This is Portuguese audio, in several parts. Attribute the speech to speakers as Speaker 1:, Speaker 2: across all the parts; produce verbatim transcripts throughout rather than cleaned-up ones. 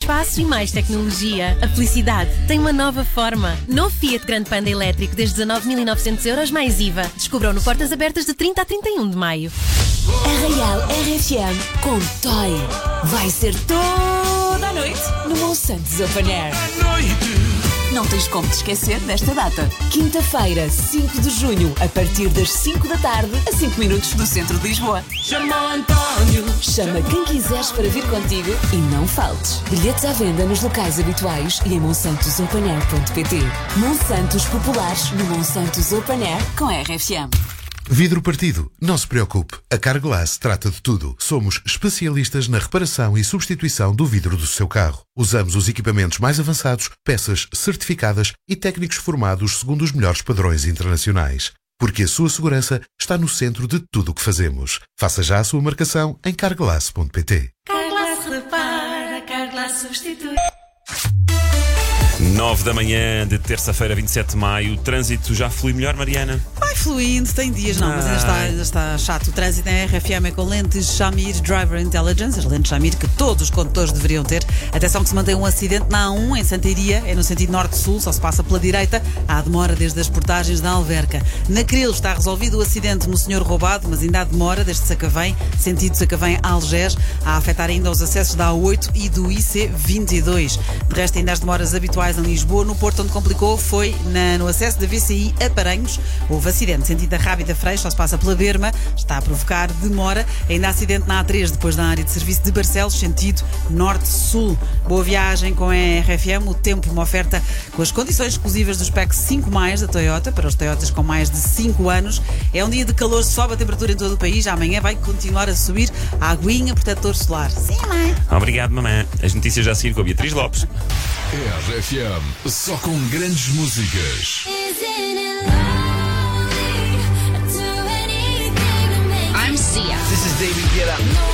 Speaker 1: espaço e mais tecnologia. A felicidade tem uma nova forma. Novo Fiat Grande Panda elétrico desde dezanove mil e novecentos euros mais I V A. Descubram no Portas Abertas de trinta a trinta e um de maio.
Speaker 2: Arraial R F M com Toy. Vai ser toda a noite no Monsantos Open Air. Não tens como te esquecer desta data. Quinta-feira, cinco de junho, a partir das cinco da tarde, a cinco minutos do centro de Lisboa.
Speaker 3: Chama o António.
Speaker 2: Chama quem quiseres para vir contigo e não faltes. Bilhetes à venda nos locais habituais e em monsantos open air ponto pt. Monsantos Populares no Monsantos Open Air com R F M.
Speaker 4: Vidro partido, não se preocupe. A Carglass trata de tudo. Somos especialistas na reparação e substituição do vidro do seu carro. Usamos os equipamentos mais avançados, peças certificadas e técnicos formados segundo os melhores padrões internacionais. Porque a sua segurança está no centro de tudo o que fazemos. Faça já a sua marcação em carglass ponto pt.
Speaker 3: Carglass repara, Carglass substitui.
Speaker 5: nove da manhã de terça-feira, vinte e sete de maio. O trânsito já flui melhor, Mariana?
Speaker 6: Vai fluindo, tem dias não, mas ainda está, ainda está chato. O trânsito na R F M é com lentes Shamir Driver Intelligence, as lentes Shamir que todos os condutores deveriam ter. Atenção que se mantém um acidente na A um, em Santeiria, é no sentido norte-sul, só se passa pela direita. Há demora desde as portagens da Alverca. Na Cril está resolvido o acidente no Senhor Roubado, mas ainda há demora desde Sacavém, sentido Sacavém a Algés, a afetar ainda os acessos da A oito e do I C vinte e dois. De resto, ainda as demoras habituais em Lisboa. No Porto, onde complicou, foi na, no acesso da V C I a Paranhos. Houve acidente sentido da Rábida Freixo, só se passa pela Berma, está a provocar demora. Ainda há acidente na A três, depois da área de serviço de Barcelos, sentido norte-sul. Boa viagem com a R F M. O tempo, uma oferta com as condições exclusivas do Spec cinco mais da Toyota, para os Toyotas com mais de cinco anos. É um dia de calor, sobe a temperatura em todo o país. Amanhã vai continuar a subir a aguinha, protetor solar. Sim, mãe.
Speaker 5: Obrigado, mamãe. As notícias já seguem com a Beatriz Lopes.
Speaker 7: R F M, só com grandes músicas.
Speaker 8: I'm Sia.
Speaker 9: This is David Guetta.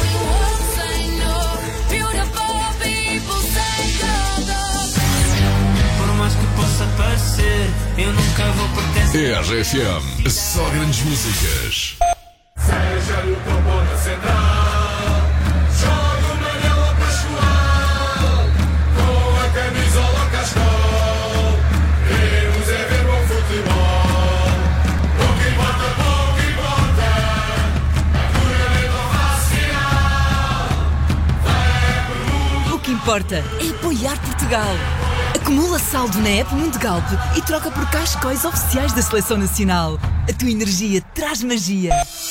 Speaker 3: Por mais que possa parecer, eu nunca vou pertencer.
Speaker 7: R F M, só grandes músicas.
Speaker 3: Seja o teu ponto central, joga uma nela para chuar, com a camisola ao cascal, queremos é ver bom futebol. Pouco importa, pouco importa, a puramente racial.
Speaker 2: O que importa é apoiar Portugal. Acumula saldo na app Mundigalp e troca por cascóis oficiais da Seleção Nacional. A tua energia traz magia.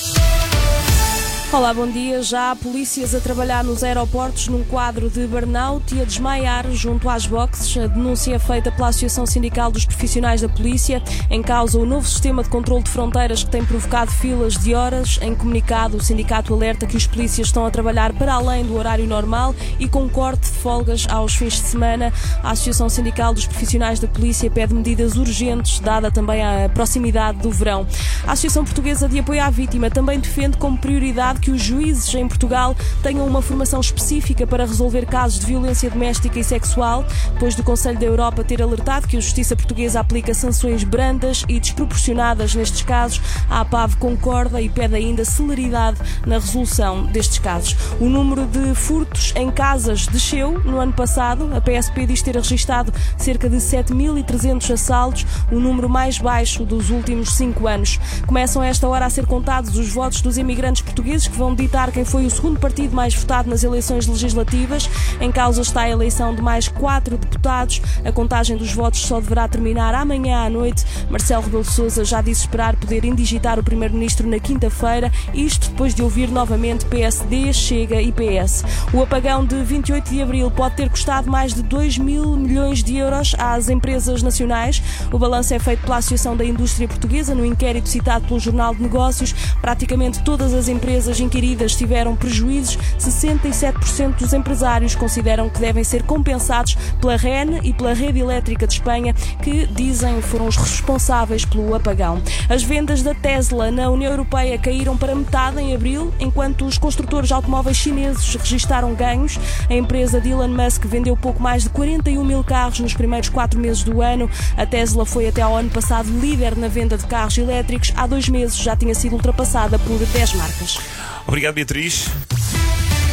Speaker 10: Olá, bom dia. Já há polícias a trabalhar nos aeroportos num quadro de burnout e a desmaiar junto às boxes. A denúncia é feita pela Associação Sindical dos Profissionais da Polícia. Em causa o novo sistema de controle de fronteiras que tem provocado filas de horas. Em comunicado, o sindicato alerta que os polícias estão a trabalhar para além do horário normal e com corte de folgas aos fins de semana. A Associação Sindical dos Profissionais da Polícia pede medidas urgentes, dada também a proximidade do verão. A Associação Portuguesa de Apoio à Vítima também defende como prioridade que os juízes em Portugal tenham uma formação específica para resolver casos de violência doméstica e sexual, depois do Conselho da Europa ter alertado que a Justiça Portuguesa aplica sanções brandas e desproporcionadas nestes casos. A APAV concorda e pede ainda celeridade na resolução destes casos. O número de furtos em casas desceu no ano passado. A P S P diz ter registado cerca de sete mil e trezentos assaltos, o número mais baixo dos últimos cinco anos. Começam a esta hora a ser contados os votos dos imigrantes portugueses que vão ditar quem foi o segundo partido mais votado nas eleições legislativas. Em causa está a eleição de mais quatro deputados. A contagem dos votos só deverá terminar amanhã à noite. Marcelo Rebelo de Sousa já disse esperar poder indigitar o primeiro-ministro na quinta-feira, isto depois de ouvir novamente P S D, Chega e P S. O apagão de vinte e oito de abril pode ter custado mais de dois mil milhões de euros às empresas nacionais. O balanço é feito pela Associação da Indústria Portuguesa no inquérito citado pelo Jornal de Negócios. Praticamente todas as empresas inquiridas tiveram prejuízos. sessenta e sete por cento dos empresários consideram que devem ser compensados pela R E N e pela Rede Elétrica de Espanha, que dizem foram os responsáveis pelo apagão. As vendas da Tesla na União Europeia caíram para metade em abril, enquanto os construtores de automóveis chineses registaram ganhos. A empresa de Elon Musk vendeu pouco mais de quarenta e um mil carros nos primeiros quatro meses do ano. A Tesla foi até ao ano passado líder na venda de carros elétricos. Há dois meses já tinha sido ultrapassada por dez marcas.
Speaker 5: Obrigado, Beatriz.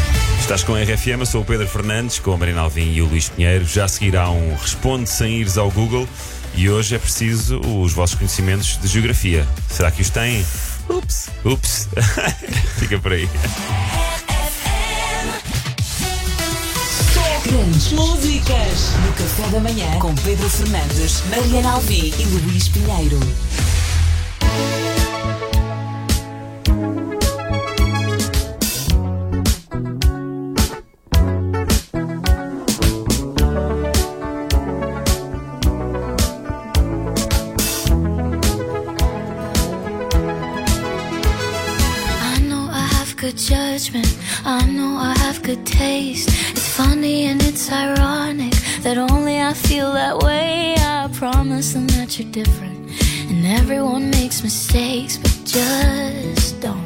Speaker 5: Estás com a R F M, eu sou o Pedro Fernandes, com a Marina Alvim e o Luís Pinheiro. Já seguirá um Responde sem ires ao Google e hoje é preciso os vossos conhecimentos de geografia. Será que os têm? Ups. Ups. Fica por aí.
Speaker 2: Grandes músicas no Café da Manhã com Pedro Fernandes, Mariana Alvim e Luís Pinheiro.
Speaker 9: Good judgment, I know I have good taste. It's funny and it's ironic that only I feel that way. I promise them that you're different, and everyone makes mistakes, but just don't.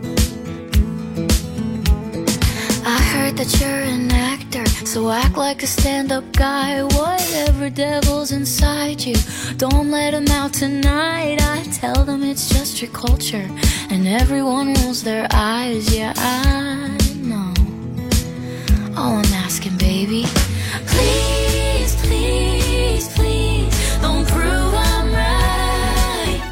Speaker 9: I heard that you're an actor, so act like a stand-up guy. Whatever devil's inside you, don't let him out tonight. I tell them it's just your culture, and everyone rolls their eyes. Yeah, I know. All I'm asking, baby, please, please, please, don't prove I'm right.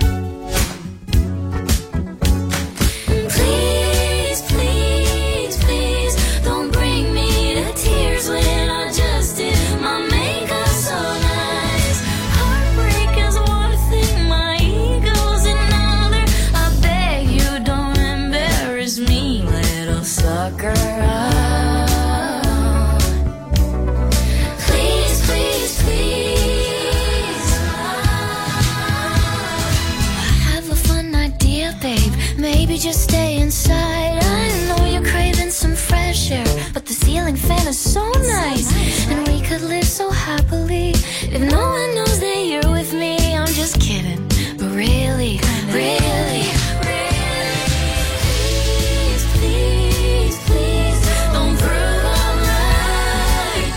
Speaker 9: Please, please, please, don't bring me to tears when I just did my makeup so nice. Heartbreak is one thing, my ego's another. I beg you don't embarrass me, little sucker. Please, please, please. I have a fun idea, babe. Maybe just stay inside. I know you're craving some fresh air, but the ceiling fan is so nice, and we could live so happily if no one knows that you're with me. I'm just kidding, but really, really, really, please, please, please, don't prove I'm right.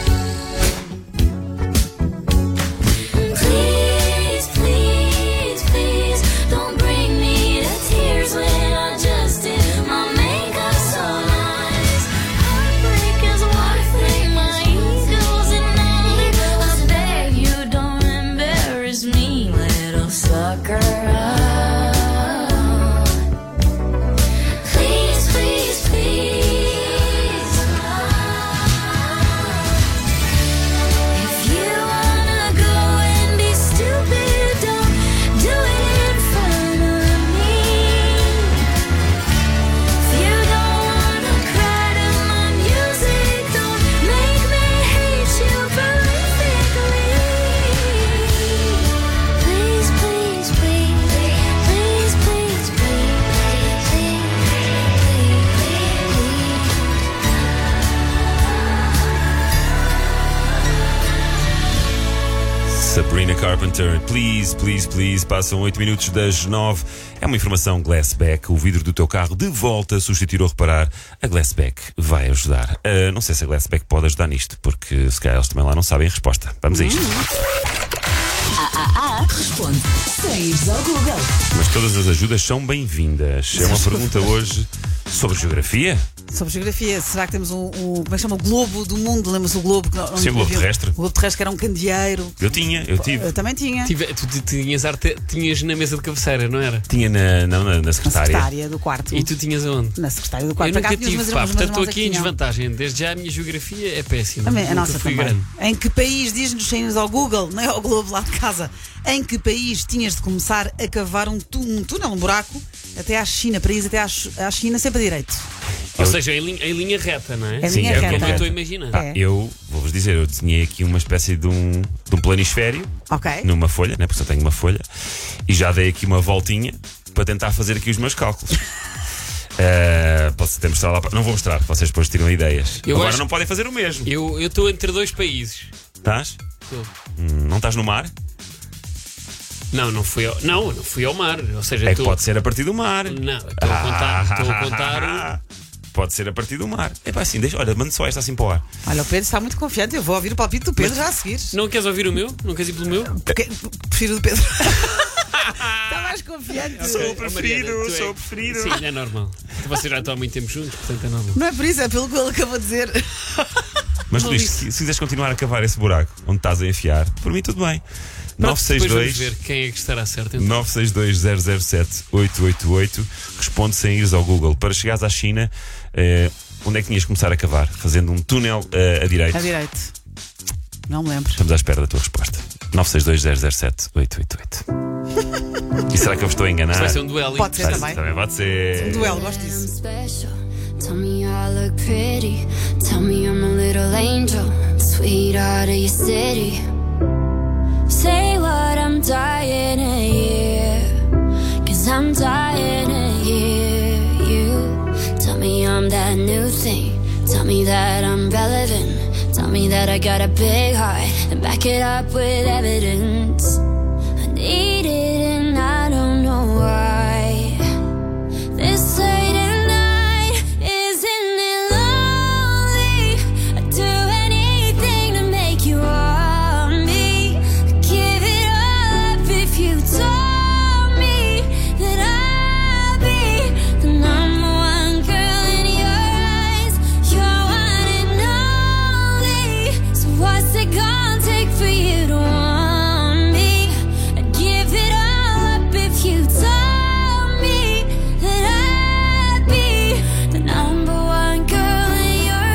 Speaker 9: Please, please, please, don't bring me to tears when I just did my makeup so nice. Heartbreak is one thing, my ego's another. I beg you don't embarrass me, little sucker. Please, please, please. If you wanna go and be stupid, don't do it in front of me. If you don't wanna cry to my music, don't make me hate you perfectly. Please, please, please, please, please, please, please, please,
Speaker 5: Sabrina Carpenter, please, please, please. Passam oito minutos das nove. É uma informação Glassback. O vidro do teu carro de volta, substituir ou reparar. A Glassback vai ajudar. Uh, não sei se a Glassback pode ajudar nisto, porque se calhar eles também lá não sabem a resposta. Vamos a isto.
Speaker 2: Ah, ah, ah, responde sem ires ao Google.
Speaker 5: Mas todas as ajudas são bem-vindas. É uma pergunta hoje sobre geografia.
Speaker 6: Sobre geografia, será que temos um, um como é que chama? O globo do mundo? Lembras-te do globo? Que,
Speaker 5: Sim, o globo
Speaker 6: havia-
Speaker 5: terrestre.
Speaker 6: O globo terrestre que era um candeeiro.
Speaker 5: Eu tinha, eu tive.
Speaker 6: Eu também tinha.
Speaker 11: Tive- tu, tu tinhas arte, tinhas na mesa de cabeceira, não era?
Speaker 5: Tinha na, não, na, na
Speaker 6: Na
Speaker 5: secretária.
Speaker 6: secretária do quarto.
Speaker 11: E tu tinhas aonde?
Speaker 6: Na secretária do
Speaker 11: Eu
Speaker 6: quarto. Por
Speaker 11: nunca
Speaker 6: acaso, tinha
Speaker 11: tive,
Speaker 6: os meus
Speaker 11: pá,
Speaker 6: irmãos- os meus
Speaker 11: portanto estou
Speaker 6: irmãos é
Speaker 11: aqui
Speaker 6: que
Speaker 11: em
Speaker 6: tinham.
Speaker 11: desvantagem. Desde já a minha geografia é péssima.
Speaker 6: Também, a
Speaker 11: Nunca
Speaker 6: nossa
Speaker 11: fui
Speaker 6: também.
Speaker 11: grande.
Speaker 6: Em que país, diz-nos sem ires ao Google, não é ao Globo lá de casa, em que país tinhas de começar a cavar um, tu, um túnel, um buraco, até à China, para ir até à, Ch- à China sempre a direito?
Speaker 11: Ou seja, em linha, em linha reta, não é?
Speaker 6: É
Speaker 5: Sim,
Speaker 6: linha
Speaker 5: é
Speaker 11: É
Speaker 6: reta.
Speaker 11: como eu estou a imaginar.
Speaker 5: Ah,
Speaker 6: É.
Speaker 5: eu vou-vos dizer, eu desenhei aqui uma espécie de um, de um planisfério
Speaker 6: Ok.
Speaker 5: numa folha, né? Porque eu tenho uma folha, e já dei aqui uma voltinha para tentar fazer aqui os meus cálculos. Uh, posso até mostrar lá. Não vou mostrar, vocês depois tiram ideias.
Speaker 11: Eu
Speaker 5: Agora
Speaker 11: acho-
Speaker 5: não podem fazer o mesmo.
Speaker 11: Eu eu estou entre dois países.
Speaker 5: Estás?
Speaker 11: Estou.
Speaker 5: Hum, não estás no mar?
Speaker 11: Não, não fui ao, não, não fui ao mar. Ou seja,
Speaker 5: É que
Speaker 11: estou-
Speaker 5: pode ser a partir do mar.
Speaker 11: Não, estou a contar. Estou a contar.
Speaker 5: Pode ser a partir do mar. É pá, assim, deixa, olha, manda só esta assim para o ar.
Speaker 6: Olha, o Pedro está muito confiante. Eu vou ouvir o palpite do Pedro já a seguir.
Speaker 11: Não queres ouvir o meu? Não queres ir pelo meu?
Speaker 6: Porque prefiro o do Pedro. Está mais confiante.
Speaker 5: Sou o preferido,
Speaker 11: Mariana, tu é-
Speaker 5: sou o preferido.
Speaker 11: Sim, é normal. Vocês já estão há muito tempo juntos, portanto é normal.
Speaker 6: Não é por isso, é pelo que ele acabou de dizer.
Speaker 5: Mas Luís, se, se quiseres continuar a cavar esse buraco onde estás a enfiar, por mim tudo bem. nove seis
Speaker 11: Depois
Speaker 5: dois
Speaker 11: vamos ver quem é que estará certo. Então.
Speaker 5: nove seis dois zero zero sete oito oito oito. Responde sem ires ao Google. Para chegares à China, eh, onde é que tinhas de começar a cavar? Fazendo um túnel eh, a direito.
Speaker 6: À direito. Não me lembro.
Speaker 5: Estamos à espera da tua resposta. nove seis dois zero zero sete oito oito oito. E será que eu estou a enganar?
Speaker 11: Isto vai ser um duelo.
Speaker 6: Pode ser
Speaker 5: Ah,
Speaker 6: também.
Speaker 5: também pode ser.
Speaker 6: Um duelo, gosto disso.
Speaker 9: Tell me I look pretty. Tell me I'm a little angel, sweetheart of your city. Say what I'm dying to hear, 'cause I'm dying to hear you. Tell me I'm that new thing. Tell me that I'm relevant. Tell me that I got a big heart and back it up with evidence. I need it and I don't know why. This late at night, isn't it lonely? I'd do anything to make you want me. I'd give it all up if you told me that I'd be the number one girl in your eyes. You're one and only. So what's it gonna take for you to want me? I'd give it all up if you told me that I'd be the number one girl in your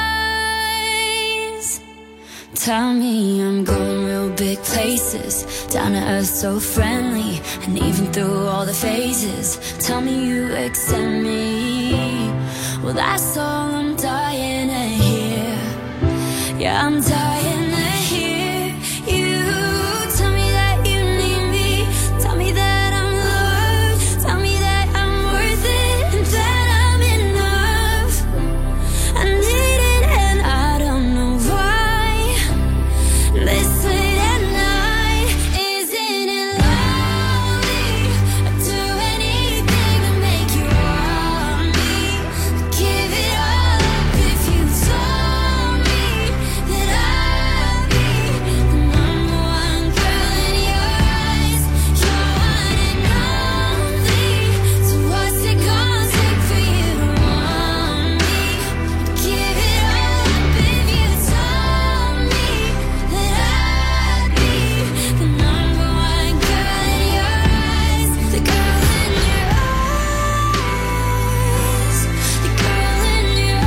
Speaker 9: eyes. Tell me I'm going real big places, down to earth so friendly, and even through all the phases, tell me you accept me. Well, that's all I'm dying to hear. Yeah, I'm dying to hear you. Tell me that you need me. Tell me that I'm loved. Tell me that I'm worth it and that I'm enough. I need it and I don't know why. This late at night, isn't it lonely? I'd do anything to make you want me. Give it all up if you told me that I'd be the number one girl in your eyes. You're one and only. So what's it gonna take for you to want me? Give it all up if you told me that I'd be the number one girl in your eyes. The girl in your eyes. The girl in your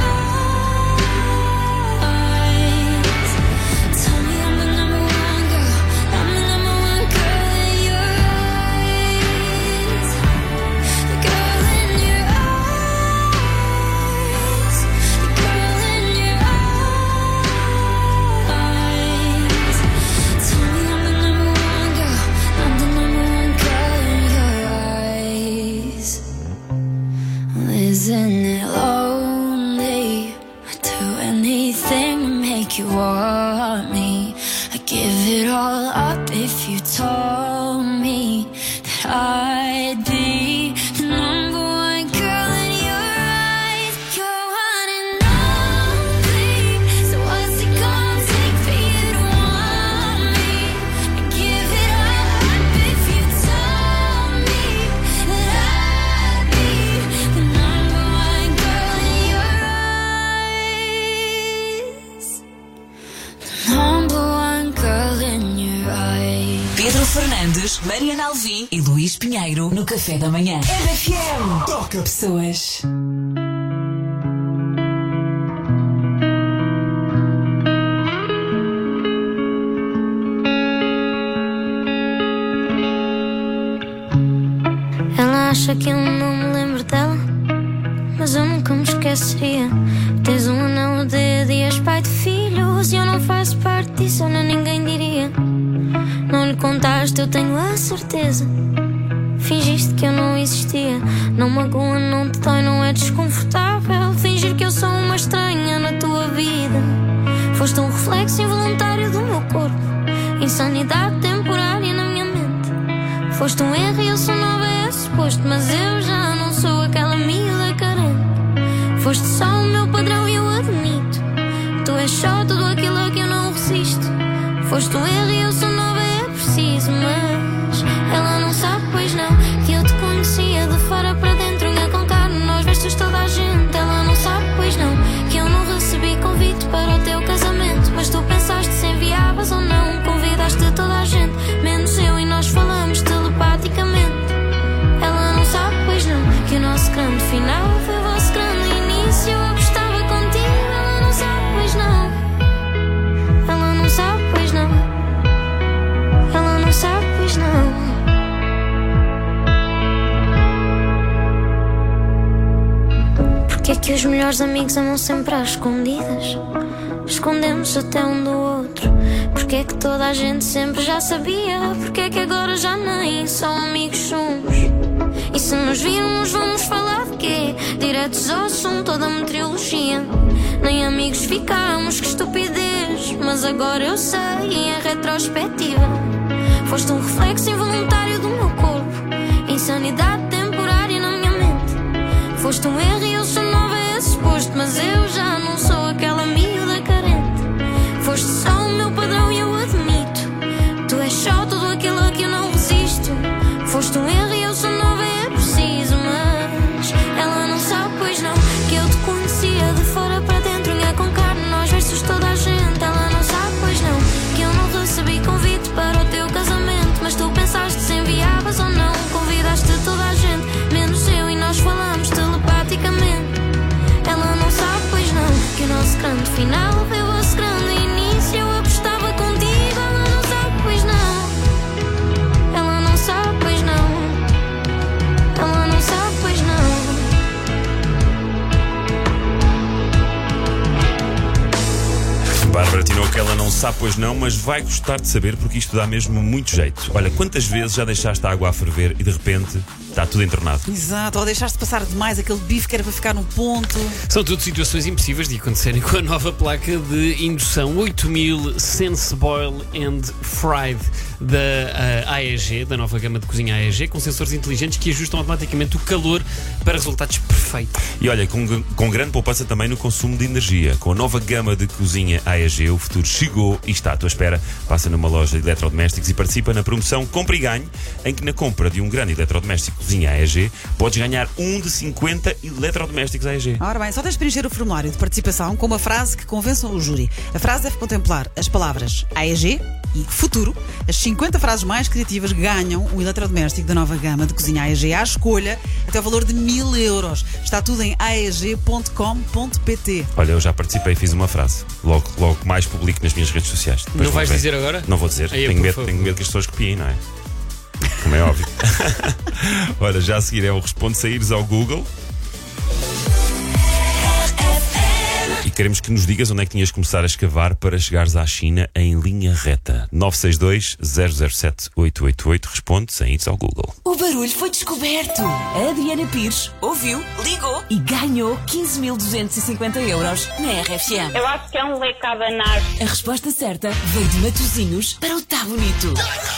Speaker 9: eyes. Tell me I'm the number one girl. I'm the number one girl in your eyes. The girl in your eyes. The girl in your eyes. Tell me I'm the number one girl. I'm the number one girl in your eyes. Well, isn't it lonely? I'd do anything to make you want me. I'd give it all up if you told me that I'd be the number one girl in your eyes. You're one and only. So what's it gonna take for you to want me? I'd give it all up if you told me that I'd be the number one girl in your eyes. The number one girl in your eyes.
Speaker 2: Pedro Fernandes, Mariana Alvim e Luís Pinheiro no Café da Manhã. R F M. Toca pessoas.
Speaker 9: Ela acha que eu não me lembro dela, mas eu nunca me esqueceria. Tens um anel no dedo e és pai de filhos, e eu não faço parte disso, eu nem ninguém diria. Não lhe contaste, eu tenho a certeza. Fingiste que eu não existia. Não magoa, não te dói, não é desconfortável fingir que eu sou uma estranha na tua vida. Foste um reflexo involuntário do meu corpo, insanidade temporária na minha mente. Foste um erro e eu sou nova, é suposto, mas eu já não sou aquela miúda carente. Foste só o meu padrão e eu admito. Tu és só tudo aquilo a que eu não resisto. Foste um erro e eu sou nova, é preciso, mas Ela não sabe, pois não, que eu te conhecia de fora para dentro, unha com carne, nós vestes toda a gente. Ela não sabe, pois não, que eu não recebi convite para o teu casamento, mas tu pensaste se enviavas ou não. Convidaste toda a gente, menos eu, e nós falamos telepaticamente. Ela não sabe, pois não, que o nosso grande final foi o vosso grande início. Eu apostava contigo. Ela não sabe, pois não. Ela não sabe, pois não. Ela não sabe, pois não. Porque é que os melhores amigos amam sempre às escondidas? Escondemos até um do outro. Porque é que toda a gente sempre já sabia? Porque é que agora já nem só amigos somos? E se nos virmos vamos falar de quê? Diretos ao assunto, toda a meteorologia. Nem amigos ficámos, que estupidez. Mas agora eu sei, em retrospectiva, foste um reflexo involuntário do meu corpo, insanidade temporária na minha mente. Foste um erro e eu sou nova a esse posto, mas eu já não sou aquela miúda carente. Foste só o meu padrão e eu admito, tu és só tudo aquilo a que eu não resisto. Foste um erro e eu sou nova, é preciso, mas ela não sabe, pois não, que eu te conhecia de fora para dentro, unha com carne, nós vestes toda a gente. Ela não sabe, pois não, que eu não recebi convite para o teu casamento, mas tu pensaste se enviavas ou não. Convidaste toda a gente, menos eu, e nós falamos telepaticamente. Ela não sabe, pois não, que o nosso grande final foi o vosso grande início. Eu apostava contigo. Ela não sabe, pois não. Ela não sabe, pois não. Ela não sabe, pois não.
Speaker 5: Bárbara Tinoco, que ela não sabe, pois não, mas vai gostar de saber porque isto dá mesmo muito jeito. Olha, quantas vezes já deixaste a água a ferver e de repente está tudo entornado?
Speaker 6: Exato, ou deixaste passar demais aquele bife que era para ficar no ponto.
Speaker 11: São tudo situações impossíveis de acontecerem com a nova placa de indução oito mil Sense Boil and Fried da uh, A E G, da nova gama de cozinha A E G, com sensores inteligentes que ajustam automaticamente o calor para resultados perfeitos.
Speaker 5: E olha, com, com grande poupança também no consumo de energia. Com a nova gama de cozinha A E G, o futuro chegou e está à tua espera. Passa numa loja de eletrodomésticos e participa na promoção Compre e Ganhe, em que na compra de um grande eletrodoméstico cozinha A E G podes ganhar um de cinquenta eletrodomésticos A E G.
Speaker 6: Ora bem, só tens de preencher o formulário de participação com uma frase que convença o júri. A frase deve contemplar as palavras A E G e futuro. As cinquenta frases mais criativas ganham o eletrodoméstico da nova gama de cozinha A E G à escolha, até o valor de mil euros. Está tudo em a e g ponto com ponto p t.
Speaker 5: Olha, eu já participei e fiz uma frase. Logo, logo mais publico nas minhas redes sociais. Depois
Speaker 11: não vais
Speaker 5: ver.
Speaker 11: dizer agora?
Speaker 5: Não vou dizer.
Speaker 11: Aí,
Speaker 5: tenho, medo,
Speaker 11: favor.
Speaker 5: tenho medo que as pessoas copiem, não é? Como é óbvio. Olha, já a seguir é o Responde Saíres ao Google. E queremos que nos digas onde é que tinhas de começar a escavar para chegares à China em linha reta. nove seis dois, zero zero sete, oito oito oito. Responde sem ires ao Google.
Speaker 2: O barulho foi descoberto. A Adriana Pires ouviu, ligou e ganhou quinze mil duzentos e cinquenta euros na R F M.
Speaker 12: Eu acho que é um leque a abanar.
Speaker 2: A resposta certa veio de Matosinhos para o Tá Bonito.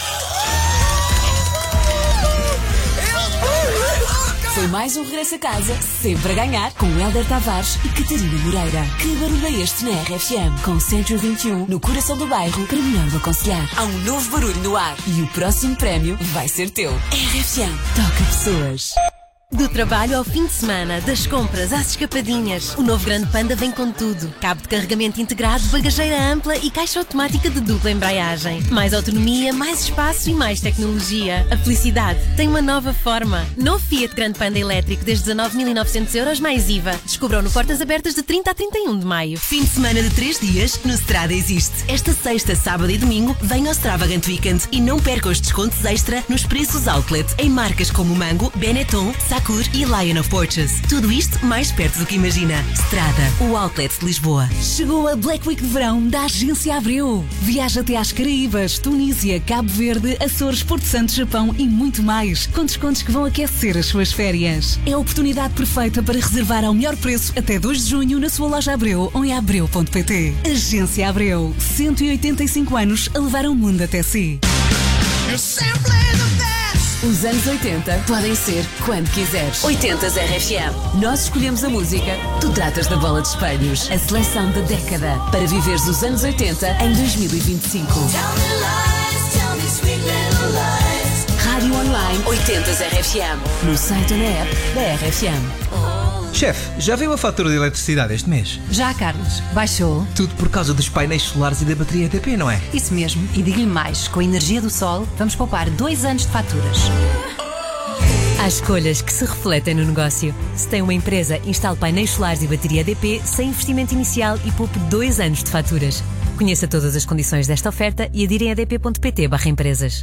Speaker 2: Foi mais um regresso a casa, sempre a ganhar, com Hélder Tavares e Catarina Moreira. Que barulho é este na R F M? Com cento e vinte e um no coração do bairro, para melhor me aconselhar. Há um novo barulho no ar e o próximo prémio vai ser teu. R F M, toca pessoas.
Speaker 1: Do trabalho ao fim de semana, das compras às escapadinhas, o novo Grande Panda vem com tudo. Cabo de carregamento integrado, bagageira ampla e caixa automática de dupla embreagem. Mais autonomia, mais espaço e mais tecnologia. A felicidade tem uma nova forma. Novo Fiat Grande Panda elétrico desde dezanove mil e novecentos euros mais I V A. Descubram no Portas Abertas de trinta a trinta e um de maio.
Speaker 13: Fim de semana de três dias no Strada Existe. Esta sexta, sábado e domingo vem ao Extravagant Weekend e não perca os descontos extra nos preços outlet em marcas como Mango, Benetton, Sakur e Lion of Porches. Tudo isto mais perto do que imagina. Strada, o outlet de Lisboa.
Speaker 2: Chegou a Black Week de verão da Agência Abreu. Viaja até às Caraíbas, Tunísia, Cabo Verde, Açores, Porto Santo, Japão e muito mais, com descontos que vão aquecer as suas férias. É a oportunidade perfeita para reservar ao melhor preço até dois de junho na sua loja Abreu ou em abreu ponto p t. Agência Abreu, cento e oitenta e cinco anos a levar o mundo até si. Os anos oitenta podem ser quando quiseres.
Speaker 13: oitentas R F M.
Speaker 2: Nós escolhemos a música, tu tratas da bola de espelhos. A seleção da década para viveres os anos oitenta em dois mil e vinte e cinco. rádio online oitenta R F M. No site e na app da R F M.
Speaker 12: Chefe, já viu a fatura de eletricidade este mês?
Speaker 14: Já, Carlos. Baixou.
Speaker 12: Tudo por causa dos painéis solares e da bateria E D P, não é?
Speaker 14: Isso mesmo. E digo-lhe mais, com a energia do sol, vamos poupar dois anos de faturas.
Speaker 1: Há escolhas que se refletem no negócio. Se tem uma empresa, instale painéis solares e bateria E D P sem investimento inicial e poupe dois anos de faturas. Conheça todas as condições desta oferta e adira em edp.pt barra empresas.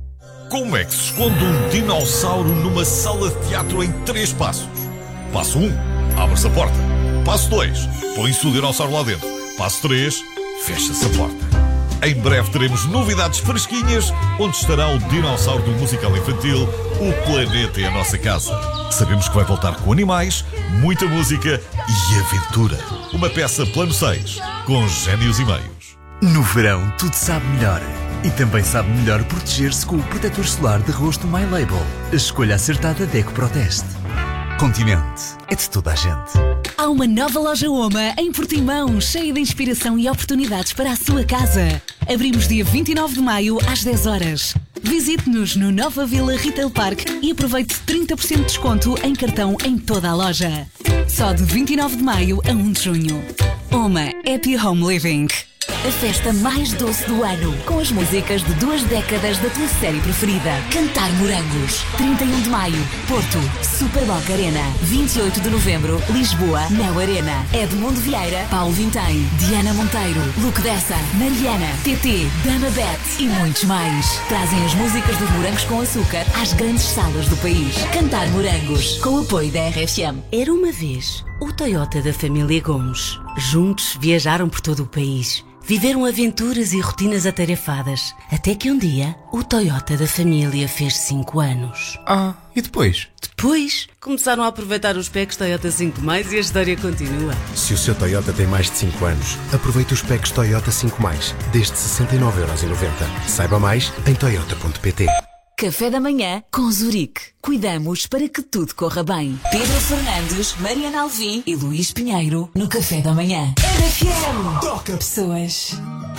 Speaker 15: Como é que se esconde um dinossauro numa sala de teatro em três passos? Passo um, abre-se a porta. Passo dois, põe-se o dinossauro lá dentro. Passo três, fecha-se a porta. Em breve teremos novidades fresquinhas, onde estará o dinossauro do musical infantil O Planeta é a Nossa Casa. Sabemos que vai voltar com animais, muita música e aventura. Uma peça plano seis, com génios e meios.
Speaker 16: No verão, tudo sabe melhor. E também sabe melhor proteger-se com o protetor solar de rosto My Label. A escolha acertada da EcoProteste. Continente, é de toda a gente.
Speaker 2: Há uma nova loja Oma em Portimão, cheia de inspiração e oportunidades para a sua casa. Abrimos dia vinte e nove de maio às dez horas. Visite-nos no Nova Vila Retail Park e aproveite trinta por cento de desconto em cartão em toda a loja. Só de vinte e nove de maio a um de junho. Oma Happy Home Living. A festa mais doce do ano, com as músicas de duas décadas da tua série preferida. Cantar Morangos. trinta e um de maio, Porto, Superboc Arena. vinte e oito de novembro, Lisboa, Neo Arena. Edmundo Vieira, Paulo Vintém, Diana Monteiro, Luke Dessa, Mariana, T T, Dana Bet e muitos mais. Trazem as músicas dos Morangos com Açúcar às grandes salas do país. Cantar Morangos, com o apoio da R F M.
Speaker 17: Era uma vez o Toyota da família Gomes. Juntos viajaram por todo o país. Viveram aventuras e rotinas atarefadas, até que um dia o Toyota da família fez cinco anos.
Speaker 12: Ah, e depois?
Speaker 17: Depois começaram a aproveitar os packs Toyota cinco mais, e a história continua.
Speaker 18: Se o seu Toyota tem mais de cinco anos, aproveite os packs Toyota cinco mais, desde sessenta e nove euros e noventa. Saiba mais em toyota ponto pt.
Speaker 2: Café da manhã com Zurique. Cuidamos para que tudo corra bem. Pedro Fernandes, Mariana Alvim e Luís Pinheiro no Café da Manhã. R F M. Toca pessoas.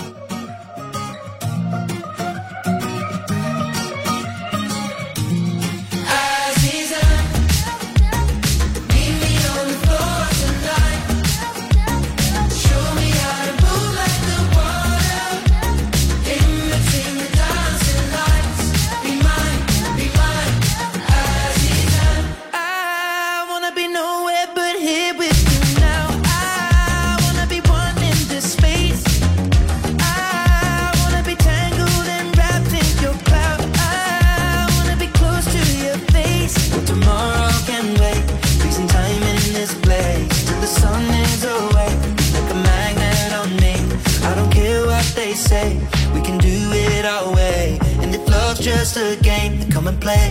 Speaker 19: We can do it our way, and if love's just a game, then come and play.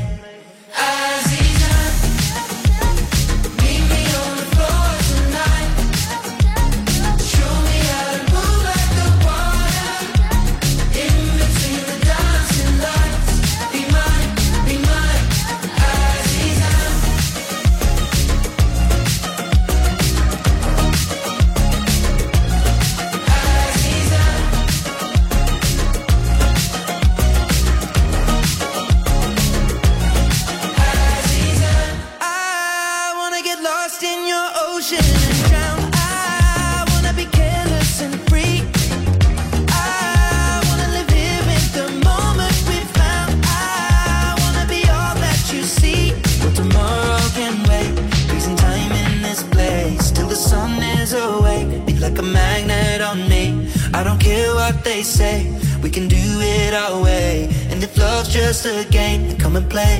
Speaker 19: They say we can do it our way, and if love's just a game, then come and play.